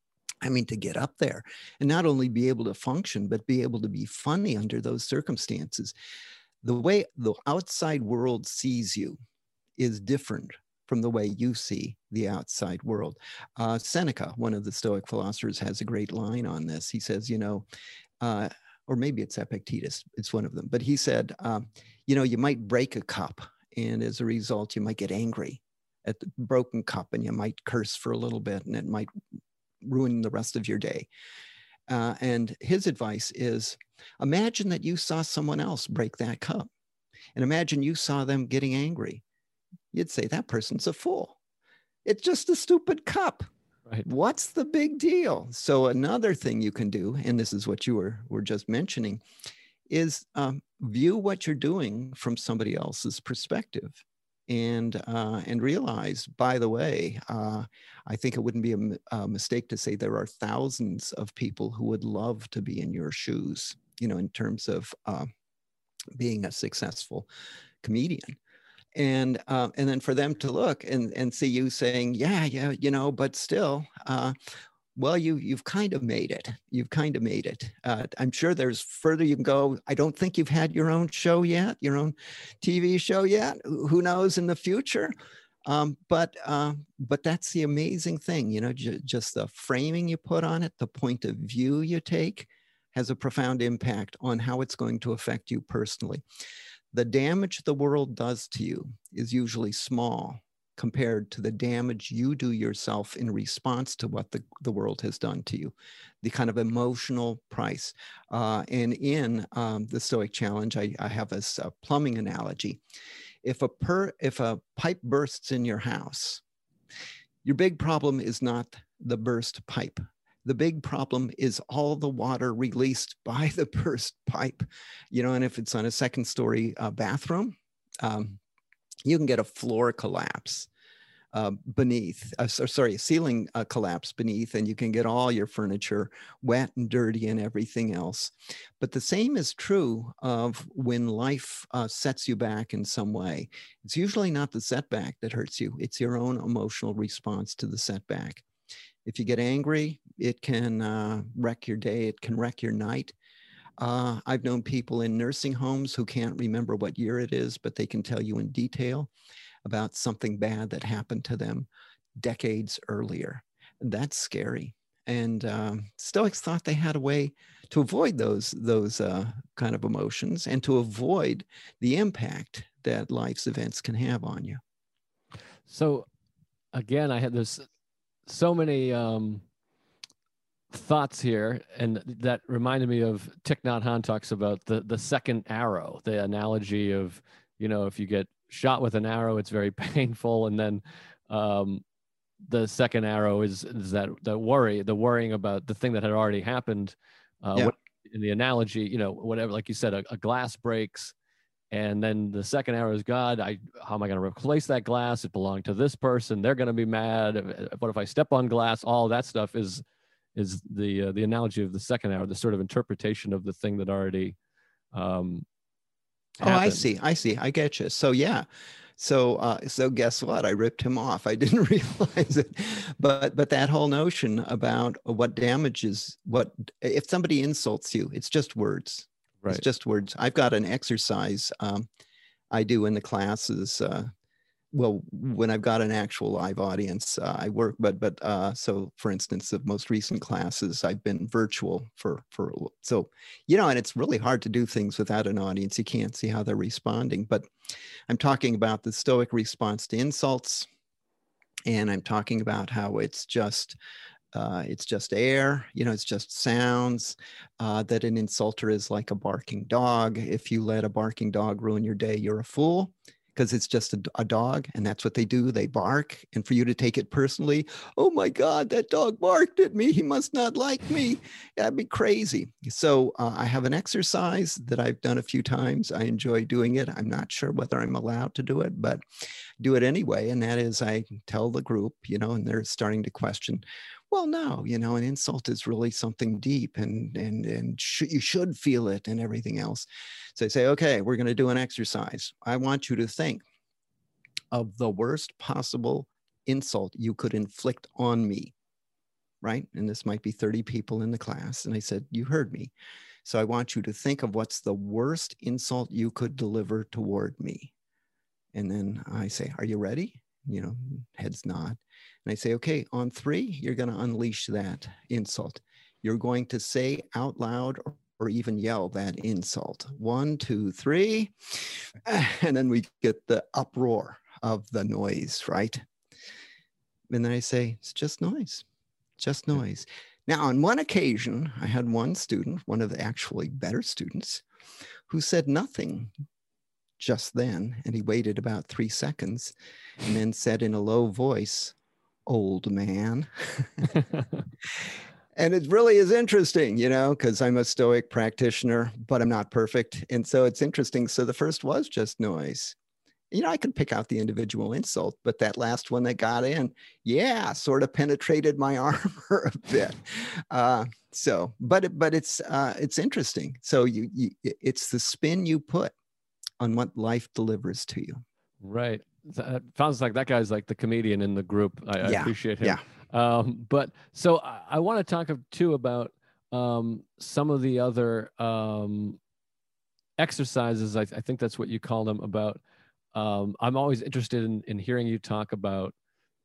I mean, to get up there and not only be able to function, but be able to be funny under those circumstances. The way the outside world sees you is different from the way you see the outside world. Uh, Seneca, one of the Stoic philosophers, has a great line on this. He says, you know, uh, or maybe it's Epictetus, it's one of them, but he said, um, you know, you might break a cup and as a result, you might get angry at the broken cup and you might curse for a little bit and it might ruin the rest of your day. Uh, and his advice is, imagine that you saw someone else break that cup and imagine you saw them getting angry. You'd say that person's a fool. It's just a stupid cup. Right. What's the big deal? So another thing you can do, and this is what you were, were just mentioning, is um, view what you're doing from somebody else's perspective. and uh, and realize, by the way, uh, I think it wouldn't be a, a mistake to say there are thousands of people who would love to be in your shoes, you know, in terms of uh, being a successful comedian. And uh, and then for them to look and, and see you saying, yeah, yeah, you know, but still, uh, well, you, you've kind of made it. You've kind of made it. Uh, I'm sure there's further you can go. I don't think you've had your own show yet, your own T V show yet. Who knows in the future? Um, but uh, but that's the amazing thing, you know, j- just the framing you put on it, the point of view you take has a profound impact on how it's going to affect you personally. The damage the world does to you is usually small compared to the damage you do yourself in response to what the, the world has done to you, the kind of emotional price. Uh, and in um, the Stoic Challenge, I, I have this uh, plumbing analogy. If a, per, if a pipe bursts in your house, your big problem is not the burst pipe. The big problem is all the water released by the burst pipe, you know, and if it's on a second story uh, bathroom, um, you can get a floor collapse uh, beneath, uh, sorry, a ceiling uh, collapse beneath, and you can get all your furniture wet and dirty and everything else. But the same is true of when life uh, sets you back in some way. It's usually not the setback that hurts you. It's your own emotional response to the setback. If you get angry, it can uh, wreck your day. It can wreck your night. Uh, I've known people in nursing homes who can't remember what year it is, but they can tell you in detail about something bad that happened to them decades earlier. That's scary. And um, Stoics thought they had a way to avoid those, those uh, kind of emotions and to avoid the impact that life's events can have on you. So again, I had this so many um, thoughts here, and that reminded me of Thich Nhat Hanh talks about the the second arrow, the analogy of, you know, if you get shot with an arrow, it's very painful, and then um, the second arrow is is that the worry, the worrying about the thing that had already happened. Uh, yeah. what, in the analogy, you know, whatever, like you said, a, a glass breaks, and then the second arrow is, God, I, how am I going to replace that glass? It belonged to this person. They're going to be mad. What if I step on glass? All that stuff is is the uh, the analogy of the second arrow, the sort of interpretation of the thing that already um, happened. Oh, I see. I see. I get you. So, yeah. So, uh, so guess what? I ripped him off. I didn't realize it, but but that whole notion about what damages, what if somebody insults you, it's just words. Right. It's just words. I've got an exercise um, I do in the classes. Uh, well, when I've got an actual live audience, uh, I work. But but uh, so, for instance, the most recent classes, I've been virtual for for so you know, and it's really hard to do things without an audience. You can't see how they're responding. But I'm talking about the Stoic response to insults, and I'm talking about how it's just. Uh, it's just air, you know, it's just sounds, uh, that an insulter is like a barking dog. If you let a barking dog ruin your day, you're a fool, because it's just a, a dog, and that's what they do. They bark. And for you to take it personally, oh my God, that dog barked at me. He must not like me. That'd be crazy. So uh, I have an exercise that I've done a few times. I enjoy doing it. I'm not sure whether I'm allowed to do it, but do it anyway. And that is, I tell the group, you know, and they're starting to question, well, no, you know, an insult is really something deep, and and and sh- you should feel it and everything else. So I say, okay, we're going to do an exercise. I want you to think of the worst possible insult you could inflict on me, right? And this might be thirty people in the class. And I said, you heard me. So I want you to think of what's the worst insult you could deliver toward me. And then I say, are you ready? You know, heads nod. And I say, okay, on three, you're going to unleash that insult. You're going to say out loud or, or even yell that insult. One, two, three. And then we get the uproar of the noise, right? And then I say, it's just noise, just noise. Now, on one occasion, I had one student, one of the actually better students, who said nothing just then. And he waited about three seconds and then said in a low voice, old man. And it really is interesting, you know, because I'm a Stoic practitioner, but I'm not perfect. And so it's interesting. So the first was just noise. you know, I could pick out the individual insult, but that last one that got in, yeah, sort of penetrated my armor a bit. Uh, so, but it, but it's uh, it's interesting. So you, you it's the spin you put on what life delivers to you. Right. That sounds like that guy's like the comedian in the group. I, I Yeah. appreciate him. Yeah. Um, but so I, I want to talk too about um, some of the other um, exercises. I, I think that's what you call them. About um, I'm always interested in, in hearing you talk about.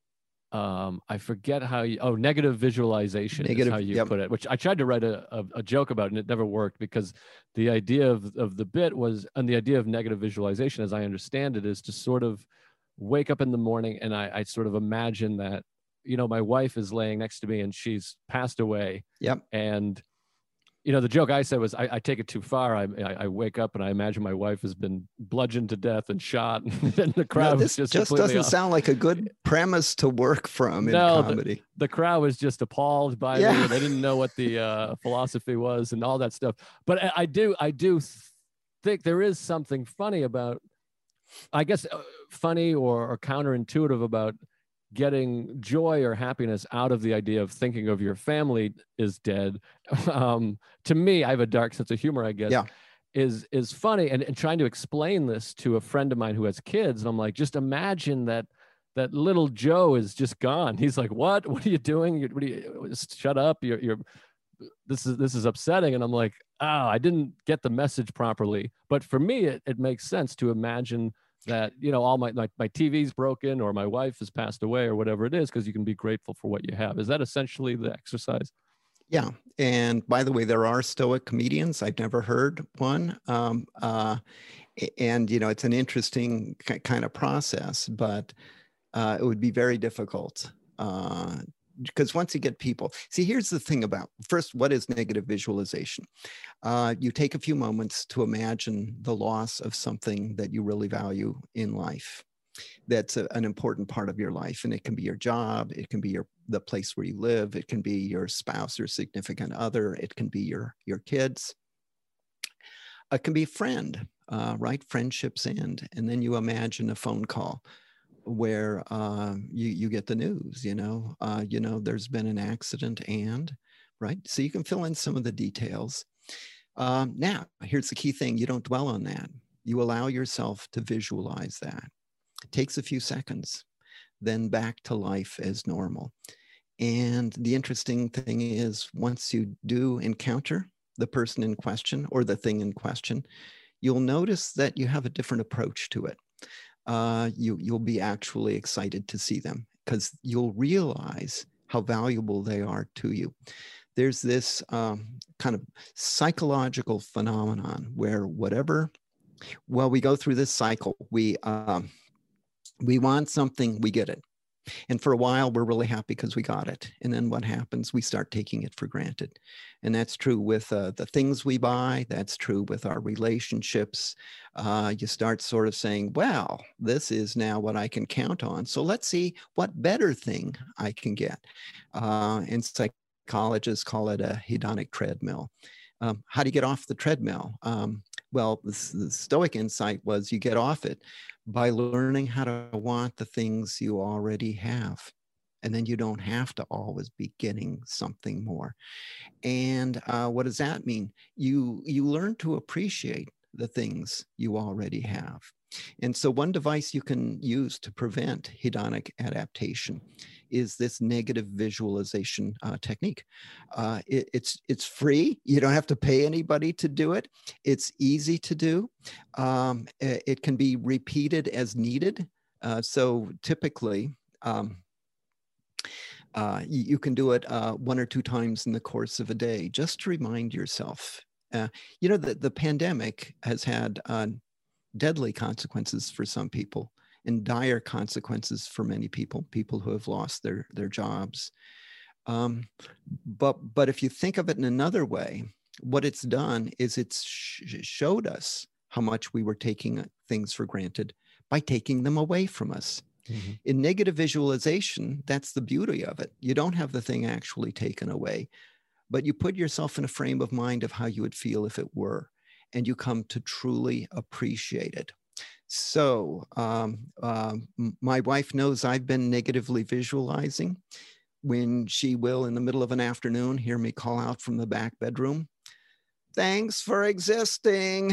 Um, I forget how you. Oh, negative visualization Negative, is how you yep. put it. Which I tried to write a, a, a joke about, and it never worked because the idea of of the bit was, and the idea of negative visualization, as I understand it, is to sort of wake up in the morning and I, I sort of imagine that, you know, my wife is laying next to me and she's passed away. Yep. And, you know, the joke I said was, I, I take it too far. I, I I wake up and I imagine my wife has been bludgeoned to death and shot. And the crowd No, was this just just completely doesn't off. sound like a good premise to work from No, in the- comedy. The crowd was just appalled by Yeah. me. They didn't know what the uh, philosophy was and all that stuff. But I, I do, I do think there is something funny about, I guess, uh, funny or, or counterintuitive about getting joy or happiness out of the idea of thinking of your family is dead. Um, to me, I have a dark sense of humor, I guess. Yeah. Is is funny, and, and trying to explain this to a friend of mine who has kids, and I'm like, just imagine that that little Joe is just gone. He's like, what? What are you doing? You, what are you, shut up! You're you're this is this is upsetting. And I'm like, oh, I didn't get the message properly. But for me, it, it makes sense to imagine that, you know, all my, my, my T V's broken or my wife has passed away or whatever it is, because you can be grateful for what you have. Is that essentially the exercise? Yeah. And by the way, there are Stoic comedians. I've never heard one. Um, uh, and, you know, it's an interesting k- kind of process, but uh, it would be very difficult. Uh, because once you get people, see, here's the thing about, first, what is negative visualization? Uh, you take a few moments to imagine the loss of something that you really value in life. That's a, an important part of your life. And it can be your job. It can be your the place where you live. It can be your spouse or significant other. It can be your, your kids. It can be a friend, uh, right? Friendships end. And then you imagine a phone call where uh, you, you get the news, you know, uh, you know, there's been an accident and, right? So you can fill in some of the details. Um, now, here's the key thing. You don't dwell on that. You allow yourself to visualize that. It takes a few seconds, then back to life as normal. And the interesting thing is, once you do encounter the person in question or the thing in question, you'll notice that you have a different approach to it. Uh, you, you'll be actually excited to see them because you'll realize how valuable they are to you. There's this um, kind of psychological phenomenon where whatever, well, we go through this cycle. We, um, we want something, we get it. And for a while, we're really happy because we got it. And then what happens? We start taking it for granted. And that's true with uh, the things we buy. That's true with our relationships. Uh, you start sort of saying, well, this is now what I can count on. So let's see what better thing I can get. Uh, and psychologists call it a hedonic treadmill. Um, how do you get off the treadmill? Um, well, the, the Stoic insight was you get off it by learning how to want the things you already have. And then you don't have to always be getting something more. And uh, what does that mean? You, you learn to appreciate the things you already have. And so one device you can use to prevent hedonic adaptation is this negative visualization uh, technique. Uh, it, it's, it's free. You don't have to pay anybody to do it. It's easy to do. Um, it, it can be repeated as needed. Uh, so typically, um, uh, you, you can do it uh, one or two times in the course of a day, just to remind yourself. Uh, you know, the, the pandemic has had uh, deadly consequences for some people and dire consequences for many people, people who have lost their, their jobs. Um, but, but if you think of it in another way, what it's done is it's sh- showed us how much we were taking things for granted by taking them away from us. Mm-hmm. In negative visualization, that's the beauty of it. You don't have the thing actually taken away, but you put yourself in a frame of mind of how you would feel if it were, and you come to truly appreciate it. So um, um, my wife knows I've been negatively visualizing. When she will, in the middle of an afternoon, hear me call out from the back bedroom, "Thanks for existing,"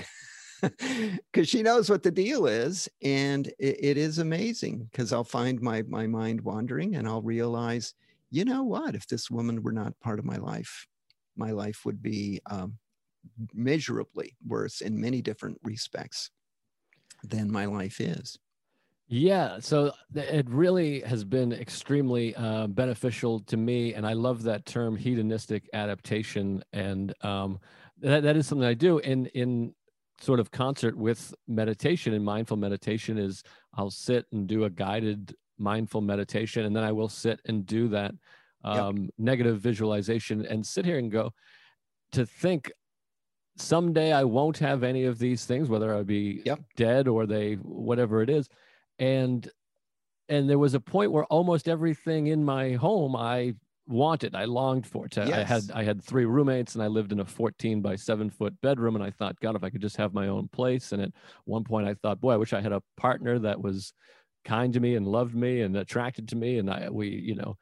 because she knows what the deal is. And it, it is amazing, because I'll find my, my mind wandering, and I'll realize, you know what, if this woman were not part of my life, my life would be um, measurably worse in many different respects than my life is. Yeah, so it really has been extremely uh, beneficial to me, and I love that term, hedonistic adaptation, and um, that that is something I do in in sort of concert with meditation and mindful meditation. Is I'll sit and do a guided mindful meditation, and then I will sit and do that um, yep. negative visualization, and sit here and go to think, someday I won't have any of these things, whether I be yep. dead or they whatever it is. And and there was a point where almost everything in my home I wanted, I longed for. To, yes. I had I had three roommates, and I lived in a fourteen by seven foot bedroom. And I thought, God, if I could just have my own place. And at one point, I thought, boy, I wish I had a partner that was kind to me and loved me and attracted to me. And I we you know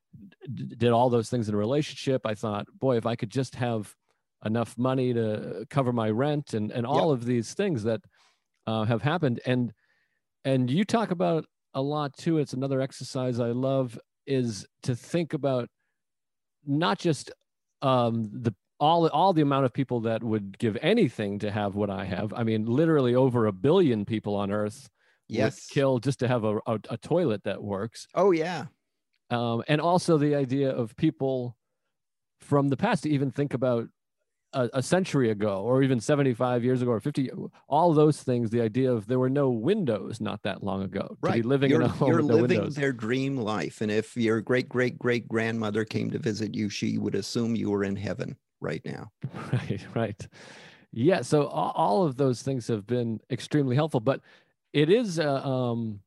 d- did all those things in a relationship. I thought, boy, if I could just have enough money to cover my rent and and all yep. of these things that uh, have happened. And And you talk about a lot too. It's another exercise I love, is to think about not just um, the all all the amount of people that would give anything to have what I have. I mean, literally over a billion people on Earth yes. would kill just to have a, a, a toilet that works. Oh yeah. Um, and also the idea of people from the past to even think about A, a century ago, or even seventy-five years ago, or fifty, all those things. The idea of there were no windows not that long ago. Right, to be living you're, in a home you're with no living windows. Their dream life, and if your great great great grandmother came to visit you, she would assume you were in heaven right now. Right, right, yeah. So all, all of those things have been extremely helpful, but it is a, um,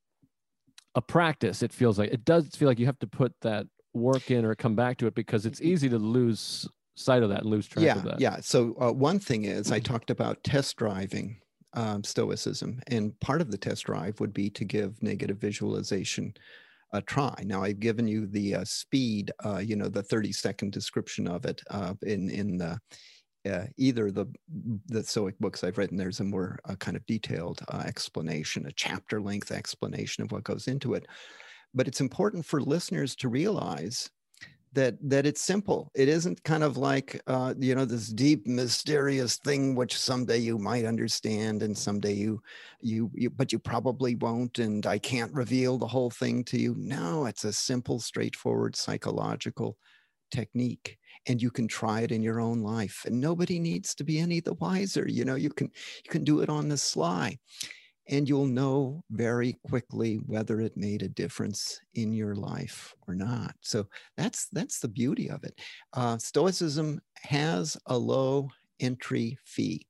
a practice. It feels like it does feel like you have to put that work in or come back to it, because it's easy to lose sight of that and lose track yeah, of that. Yeah. So uh, one thing is, I talked about test driving um, Stoicism, and part of the test drive would be to give negative visualization a try. Now, I've given you the uh, speed, uh, you know, the thirty second description of it uh, in in the uh, either the the Stoic books I've written. There's a more uh, kind of detailed uh, explanation, a chapter length explanation of what goes into it. But it's important for listeners to realize that that it's simple. It isn't kind of like, uh, you know, this deep, mysterious thing, which someday you might understand and someday you, you, you, but you probably won't. And I can't reveal the whole thing to you. No, it's a simple, straightforward psychological technique. And you can try it in your own life. And nobody needs to be any the wiser. You know, you can, you can do it on the sly. And you'll know very quickly whether it made a difference in your life or not. So that's that's the beauty of it. Uh, Stoicism has a low entry fee.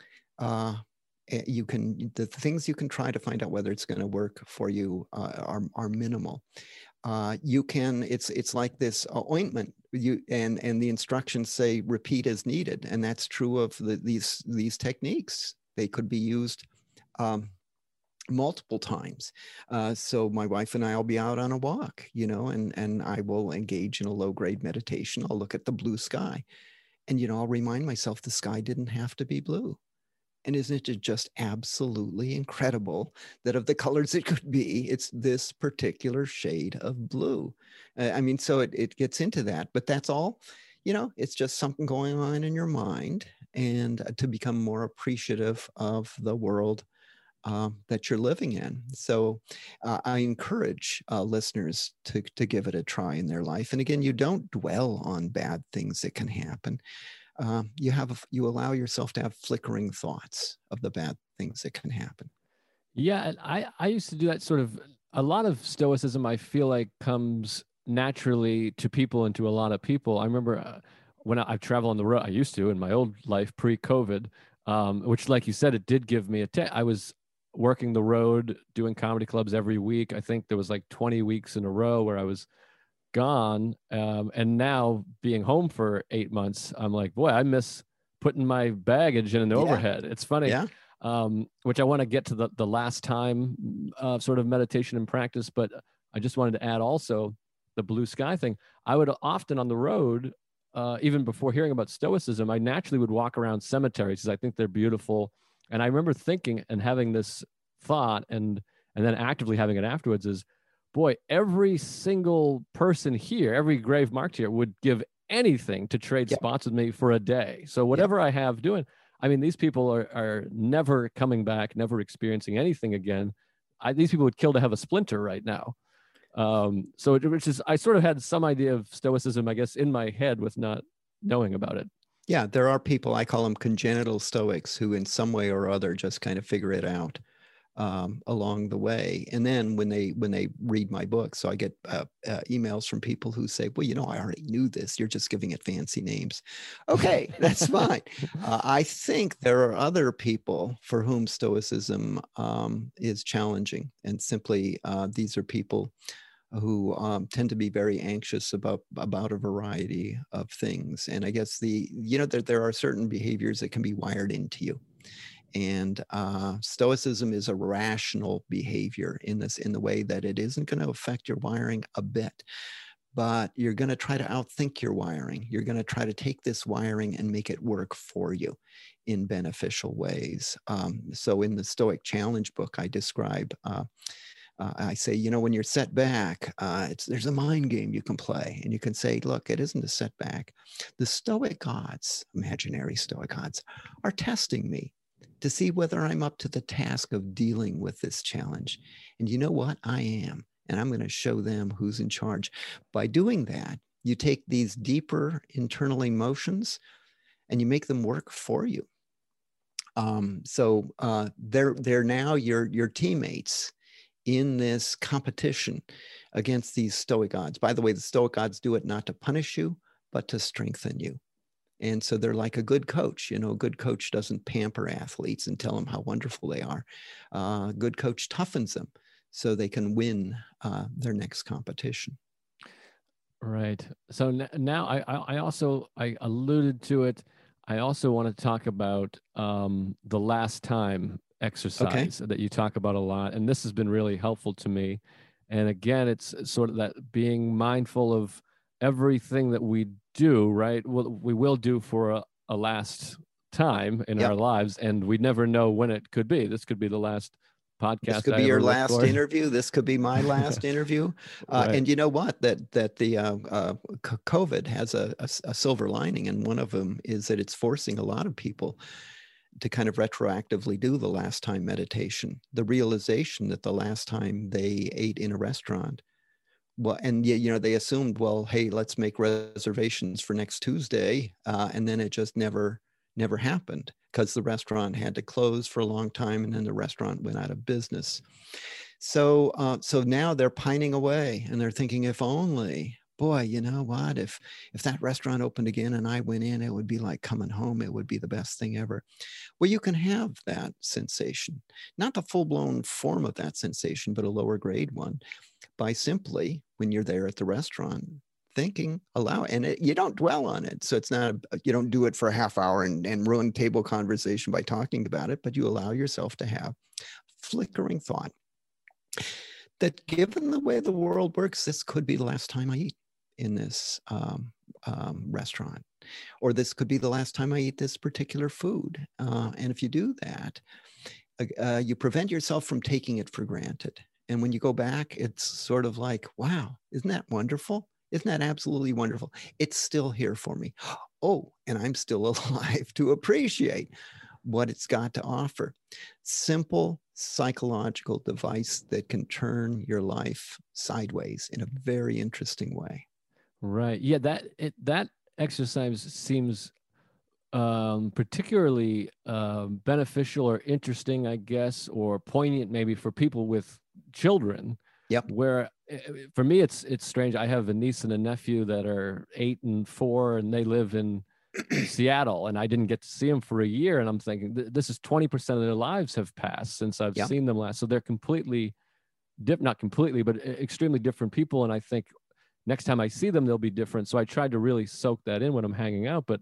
Uh, you can the things you can try to find out whether it's going to work for you uh, are are minimal. Uh, you can it's it's like this uh, ointment. You and and the instructions say repeat as needed, and that's true of the, these these techniques. They could be used Um, multiple times. Uh, so my wife and I will be out on a walk, you know, and, and I will engage in a low grade meditation. I'll look at the blue sky, and, you know, I'll remind myself the sky didn't have to be blue. And isn't it just absolutely incredible that of the colors it could be, it's this particular shade of blue. Uh, I mean, so it, it gets into that, but that's all, you know, it's just something going on in your mind, and uh, to become more appreciative of the world Uh, that you're living in. So uh, I encourage uh, listeners to, to give it a try in their life. And again, you don't dwell on bad things that can happen. Uh, you have a, you allow yourself to have flickering thoughts of the bad things that can happen. Yeah, and I, I used to do that sort of, a lot of Stoicism I feel like comes naturally to people and to a lot of people. I remember uh, when I, I travel on the road, I used to in my old life pre-COVID, um, which like you said, it did give me a, te- I was working the road, doing comedy clubs every week. I think there was like twenty weeks in a row where I was gone. Um, and now being home for eight months, I'm like, boy, I miss putting my baggage in an yeah. overhead. It's funny. Yeah. um, which I want to get to the, the last time uh, sort of meditation and practice. But I just wanted to add also the blue sky thing. I would often on the road, uh, even before hearing about Stoicism, I naturally would walk around cemeteries because I think they're beautiful. And I remember thinking and having this thought and and then actively having it afterwards is, boy, every single person here, every grave marked here would give anything to trade Yep. spots with me for a day. So whatever yep. I have doing, I mean, these people are, are never coming back, never experiencing anything again. I, these people would kill to have a splinter right now. Um, so it, which is, I sort of had some idea of Stoicism, I guess, in my head with not knowing about it. Yeah, there are people, I call them congenital Stoics, who in some way or other just kind of figure it out um, along the way. And then when they when they read my book, so I get uh, uh, emails from people who say, well, you know, I already knew this. You're just giving it fancy names. Okay, that's fine. Uh, I think there are other people for whom Stoicism um, is challenging. And simply, uh, these are people who um, tend to be very anxious about about a variety of things. And I guess the, you know, there, there are certain behaviors that can be wired into you. And uh, Stoicism is a rational behavior in this, in the way that it isn't going to affect your wiring a bit, but you're going to try to outthink your wiring. You're going to try to take this wiring and make it work for you in beneficial ways. Um, so in the Stoic Challenge book, I describe, uh, uh, I say, you know, when you're set back, uh, it's, there's a mind game you can play, and you can say, look, it isn't a setback. The Stoic gods, imaginary Stoic gods, are testing me to see whether I'm up to the task of dealing with this challenge. And you know what? I am. And I'm going to show them who's in charge. By doing that, you take these deeper internal emotions and you make them work for you. Um, so uh, they're, they're now your, your teammates in this competition against these Stoic gods. By the way, the Stoic gods do it not to punish you, but to strengthen you. And so they're like a good coach. You know, a good coach doesn't pamper athletes and tell them how wonderful they are. Uh, a good coach toughens them so they can win uh, their next competition. Right. So n- now I, I also, I alluded to it. I also want to talk about um, the last time exercise okay. that you talk about a lot. And this has been really helpful to me. And again, it's sort of that being mindful of everything that we do, right? Well, we will do for a, a last time in yep. our lives, and we never know when it could be. This could be the last podcast. This could be your last record. interview. This could be my last interview. Uh, right. And you know what? That that the uh, uh, COVID has a, a, a silver lining, and one of them is that it's forcing a lot of people to kind of retroactively do the last time meditation. The realization that the last time they ate in a restaurant, well, and yeah, you know, they assumed, well, hey, let's make reservations for next Tuesday, uh, and then it just never, never happened because the restaurant had to close for a long time, and then the restaurant went out of business. So, uh, so now they're pining away, and they're thinking, if only, boy, you know what? If if that restaurant opened again and I went in, it would be like coming home. It would be the best thing ever. Well, you can have that sensation, not the full-blown form of that sensation, but a lower grade one, by simply, when you're there at the restaurant, thinking, allow it. And it, you don't dwell on it. So it's not, a, you don't do it for a half hour and, and ruin table conversation by talking about it, but you allow yourself to have flickering thought that, given the way the world works, this could be the last time I eat in this um, um, restaurant, or this could be the last time I eat this particular food. Uh, and if you do that, uh, you prevent yourself from taking it for granted. And when you go back, it's sort of like, wow, isn't that wonderful? Isn't that absolutely wonderful? It's still here for me. Oh, and I'm still alive to appreciate what it's got to offer. Simple psychological device that can turn your life sideways in a very interesting way. Right. Yeah, that it, that exercise seems um, particularly um, beneficial or interesting, I guess, or poignant maybe for people with children. Yep. Where for me, it's it's strange. I have a niece and a nephew that are eight and four, and they live in Seattle, and I didn't get to see them for a year. And I'm thinking, this is twenty percent of their lives have passed since I've yep. seen them last. So they're completely, dip, not completely, but extremely different people. And I think next time I see them, they'll be different. So I tried to really soak that in when I'm hanging out. But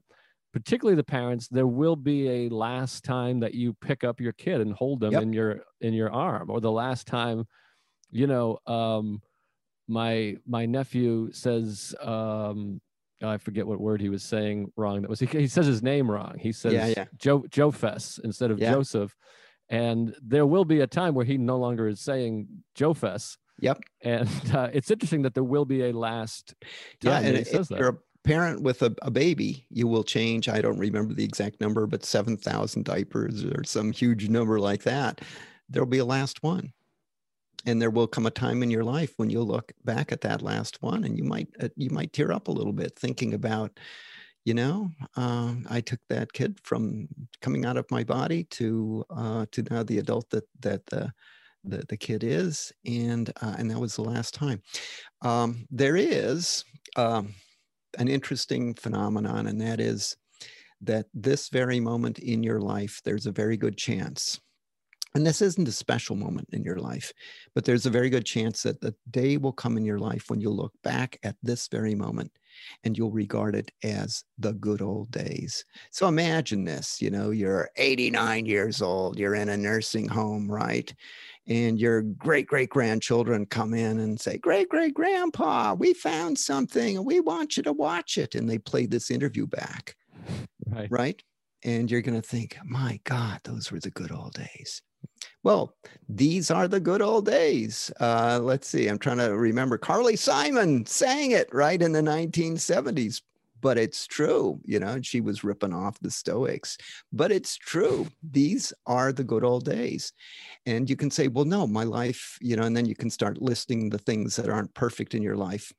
particularly the parents, there will be a last time that you pick up your kid and hold them Yep. in your in your arm, or the last time, you know, um, my my nephew says, um, I forget what word he was saying wrong. That was he, he says his name wrong. He says Yeah, yeah. Joe Jofess instead of Yeah. Joseph, and there will be a time where he no longer is saying Jofess. Yep. And uh, it's interesting that there will be a last Yeah, time and that he if says that. you're a parent with a, a baby, you will change, I don't remember the exact number, but seven thousand diapers or some huge number like that. There'll be a last one. And there will come a time in your life when you'll look back at that last one, and you might uh, you might tear up a little bit thinking about, you know, uh, I took that kid from coming out of my body to uh, to now the adult that that the the, the kid is, and uh, and that was the last time. Um, there is um, an interesting phenomenon, and that is that this very moment in your life, there's a very good chance. And this isn't a special moment in your life, but there's a very good chance that the day will come in your life when you'll look back at this very moment and you'll regard it as the good old days. So imagine this, you know, you're eighty-nine years old, you're in a nursing home, right? And your great great grandchildren come in and say, great great grandpa, we found something and we want you to watch it. And they play this interview back, Right. right? And you're going to think, my God, those were the good old days. Well, these are the good old days. Uh, let's see. I'm trying to remember. Carly Simon sang it right in the nineteen seventies, but it's true. You know, she was ripping off the Stoics, but it's true. These are the good old days. And you can say, well, no, my life, you know, and then you can start listing the things that aren't perfect in your life.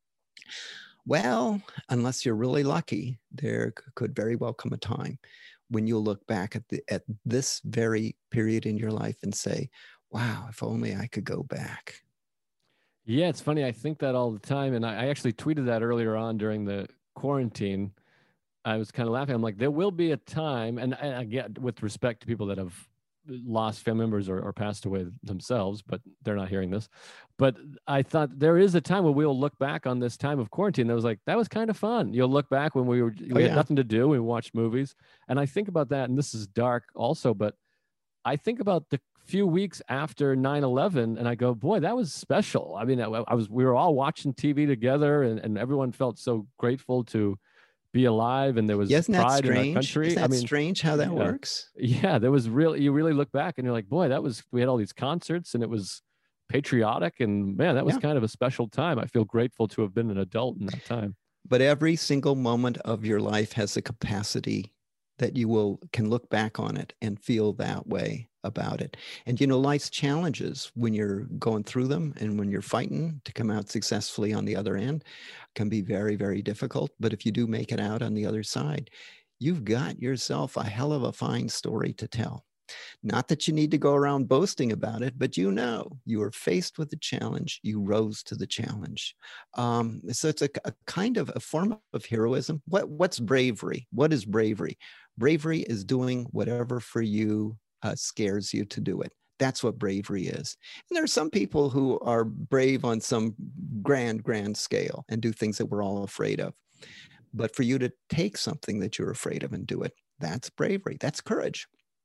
Well, unless you're really lucky, there could very well come a time when you'll look back at the at this very period in your life and say, wow, if only I could go back. Yeah, it's funny. I think that all the time. And I, I actually tweeted that earlier on during the quarantine. I was kind of laughing. I'm like, there will be a time, and, and I get with respect to people that have lost family members or, or passed away themselves, but they're not hearing this. But I thought there is a time where we'll look back on this time of quarantine. That was like, that was kind of fun. You'll look back when we were, we oh, had yeah. nothing to do. We watched movies. And I think about that, and this is dark also, but I think about the few weeks after nine eleven and I go, boy, that was special. I mean, I, I was, we were all watching T V together, and, and everyone felt so grateful to be alive, and there was yeah, isn't that pride strange? in our country. Isn't that I mean, strange how that yeah. works? Yeah, there was really, you really look back and you're like, boy, that was, we had all these concerts and it was patriotic, and man, that was Yeah. kind of a special time. I feel grateful to have been an adult in that time. But every single moment of your life has the capacity that you will can look back on it and feel that way about it. And, you know, life's challenges, when you're going through them and when you're fighting to come out successfully on the other end, can be very, very difficult. But if you do make it out on the other side, you've got yourself a hell of a fine story to tell. Not that you need to go around boasting about it, but you know, you were faced with a challenge, you rose to the challenge. Um, so it's a, a kind of a form of heroism. What, what's bravery? What is bravery? Bravery is doing whatever for you uh, scares you to do it. That's what bravery is. And there are some people who are brave on some grand, grand scale and do things that we're all afraid of. But for you to take something that you're afraid of and do it, that's bravery. That's courage.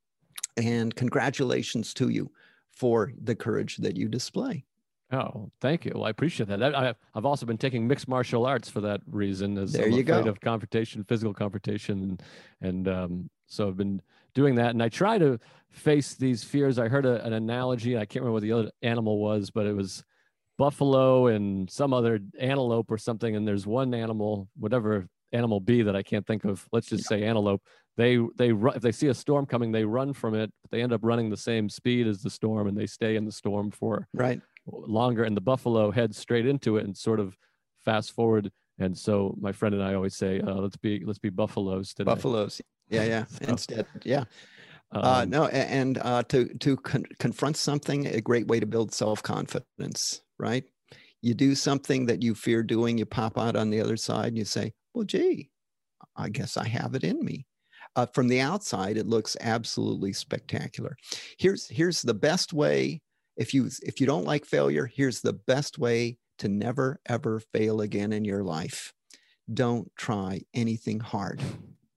And congratulations to you for the courage that you display. Oh, thank you. Well, I appreciate that. I, I've also been taking mixed martial arts for that reason, as there I'm you afraid go. of confrontation, physical confrontation. And, and um, so I've been doing that. And I try to face these fears. I heard a, an analogy. I can't remember what the other animal was, but it was buffalo and some other antelope or something. And there's one animal, whatever animal be that I can't think of. Let's just Yeah. say antelope. They they run, if they see a storm coming, they run from it, but they end up running the same speed as the storm, and they stay in the storm for Right. longer. And the buffalo heads straight into it and sort of fast forward. And so my friend and I always say, uh, let's be let's be buffaloes today. Buffaloes. Yeah, yeah. So, Instead, yeah. um, Uh, no, a- and uh, to to con- confront something, a great way to build self-confidence, right? You do something that you fear doing, you pop out on the other side, and you say, well, gee, I guess I have it in me. Uh, from the outside, it looks absolutely spectacular. Here's here's the best way. If you if you don't like failure, here's the best way to never ever fail again in your life. Don't try anything hard.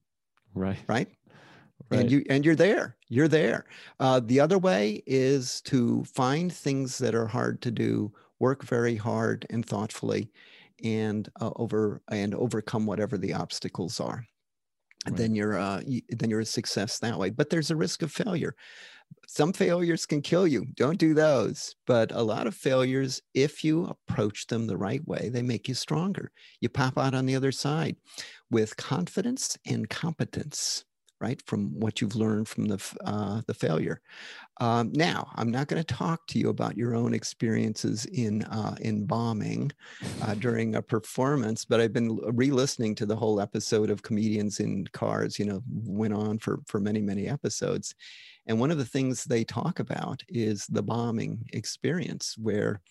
Right. Right. Right. And you and you're there. You're there. Uh, the other way is to find things that are hard to do, work very hard and thoughtfully, and uh, over and overcome whatever the obstacles are. And Right. then you're uh, you, then you're a success that way. But there's a risk of failure. Some failures can kill you. Don't do those. But a lot of failures, if you approach them the right way, they make you stronger. You pop out on the other side with confidence and competence, right? From what you've learned from the, uh, the failure. Um, now, I'm not going to talk to you about your own experiences in, uh, in bombing uh, during a performance, but I've been re-listening to the whole episode of Comedians in Cars, you know, went on for, for many, many episodes. And one of the things they talk about is the bombing experience where,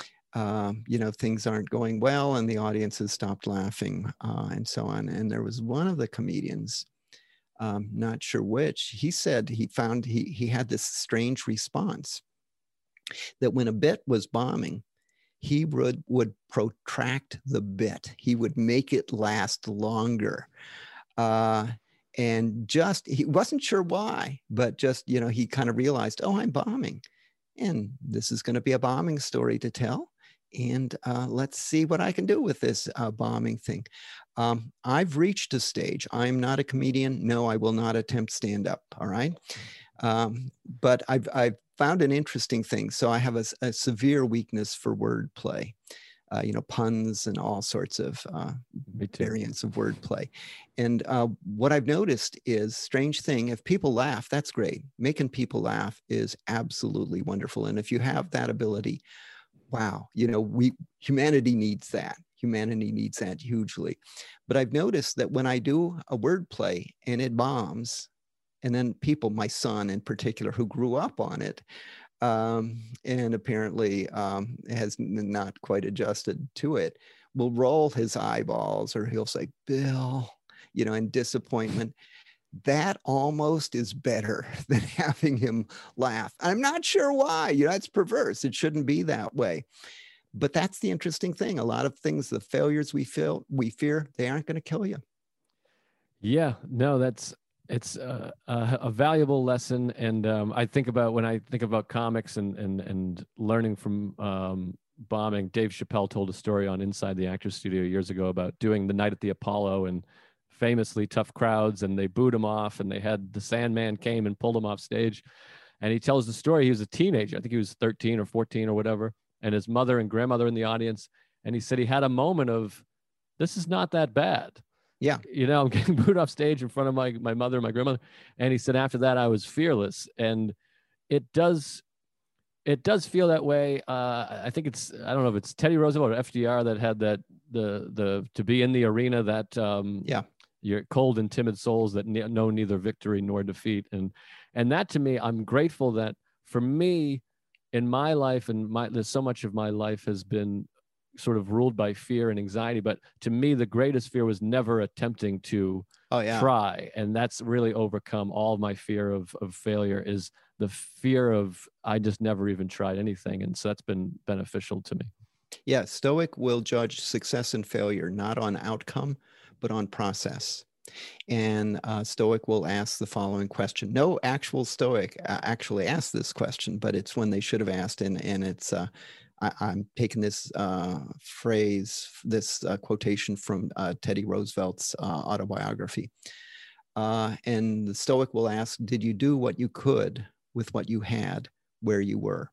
um, you know, things aren't going well and the audience has stopped laughing uh, and so on. And there was one of the comedians, um, not sure which, he said he found he, he had this strange response that when a bit was bombing, he would, would protract the bit. He would make it last longer. Uh, and just, he wasn't sure why, but just, you know, he kind of realized, oh, I'm bombing. And this is going to be a bombing story to tell. And uh, let's see what I can do with this uh, bombing thing. Um, I've reached a stage. I'm not a comedian. No, I will not attempt stand-up. All right. Um, but I've, I've found an interesting thing. So I have a, a severe weakness for wordplay, uh, you know, puns and all sorts of uh, variants of wordplay. And uh, what I've noticed is, strange thing, if people laugh, that's great. Making people laugh is absolutely wonderful. And if you have that ability, wow, you know, we, humanity needs that. Humanity needs that hugely. But I've noticed that when I do a wordplay and it bombs, and then people, my son in particular, who grew up on it, um, and apparently um, has not quite adjusted to it, will roll his eyeballs, or he'll say, Bill, you know, in disappointment. That almost is better than having him laugh. I'm not sure why, you know, it's perverse. It shouldn't be that way. But that's the interesting thing. A lot of things, the failures we feel, we fear, they aren't going to kill you. Yeah, no, that's, it's a, a, a valuable lesson. And um, I think about, when I think about comics and, and, and learning from um, bombing, Dave Chappelle told a story on Inside the Actors Studio years ago about doing the night at the Apollo, and famously tough crowds, and they booed him off, and they had the Sandman came and pulled him off stage. And he tells the story. He was a teenager. I think he was thirteen or fourteen or whatever. And his mother and grandmother in the audience. And he said he had a moment of, this is not that bad. Yeah. You know, I'm getting booed off stage in front of my, my mother and my grandmother. And he said, after that, I was fearless. And it does, it does feel that way. Uh, I think it's, I don't know if it's Teddy Roosevelt or F D R that had that, the, the, to be in the arena, that, um, yeah. You're cold and timid souls that ne- know neither victory nor defeat. And, and that, to me, I'm grateful that for me in my life, and my, there's so much of my life has been sort of ruled by fear and anxiety. But to me, the greatest fear was never attempting to oh, yeah. try. And that's really overcome all of my fear of, of failure, is the fear of, I just never even tried anything. And so that's been beneficial to me. Yeah. Stoic will judge success and failure, not on outcome, but on process. And uh, Stoic will ask the following question. No actual Stoic uh, actually asked this question, but it's one they should have asked. And, and it's, uh, I, I'm taking this uh, phrase, this uh, quotation from uh, Teddy Roosevelt's uh, autobiography. Uh, and the Stoic will ask, did you do what you could with what you had where you were?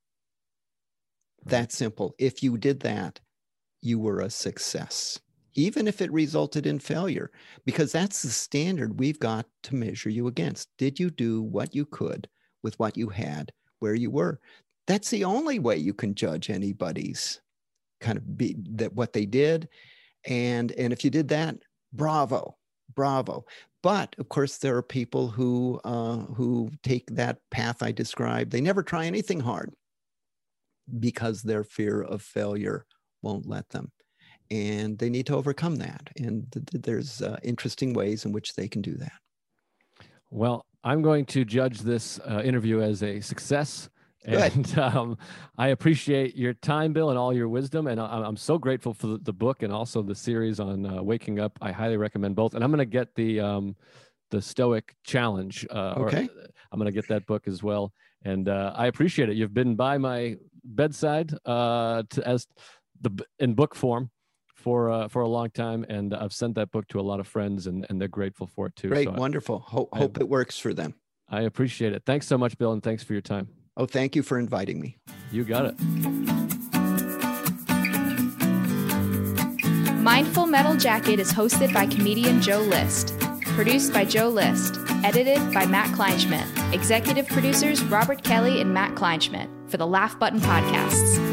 That simple. If you did that, you were a success, even if it resulted in failure, because that's the standard we've got to measure you against. Did you do what you could with what you had where you were? That's the only way you can judge anybody's kind of be that what they did. And, and if you did that, bravo, bravo. But of course, there are people who, uh, who take that path I described. They never try anything hard because their fear of failure won't let them. And they need to overcome that. And th- th- there's uh, interesting ways in which they can do that. Well, I'm going to judge this uh, interview as a success. Good. And um, I appreciate your time, Bill, and all your wisdom. And I- I'm so grateful for the book and also the series on uh, waking up. I highly recommend both. And I'm going to get the um, the Stoic Challenge. Uh, okay. Or I'm going to get that book as well. And uh, I appreciate it. You've been by my bedside uh, to, as the in book form for uh, for a long time, and I've sent that book to a lot of friends, and, and they're grateful for it too. Great, so wonderful. Hope, I, hope it works for them. I appreciate it. Thanks so much, Bill, and thanks for your time. Oh, thank you for inviting me. You got it. Mindful Metal Jacket is hosted by comedian Joe List. Produced by Joe List. Edited by Matt Kleinschmidt. Executive producers Robert Kelly and Matt Kleinschmidt for the Laugh Button Podcasts.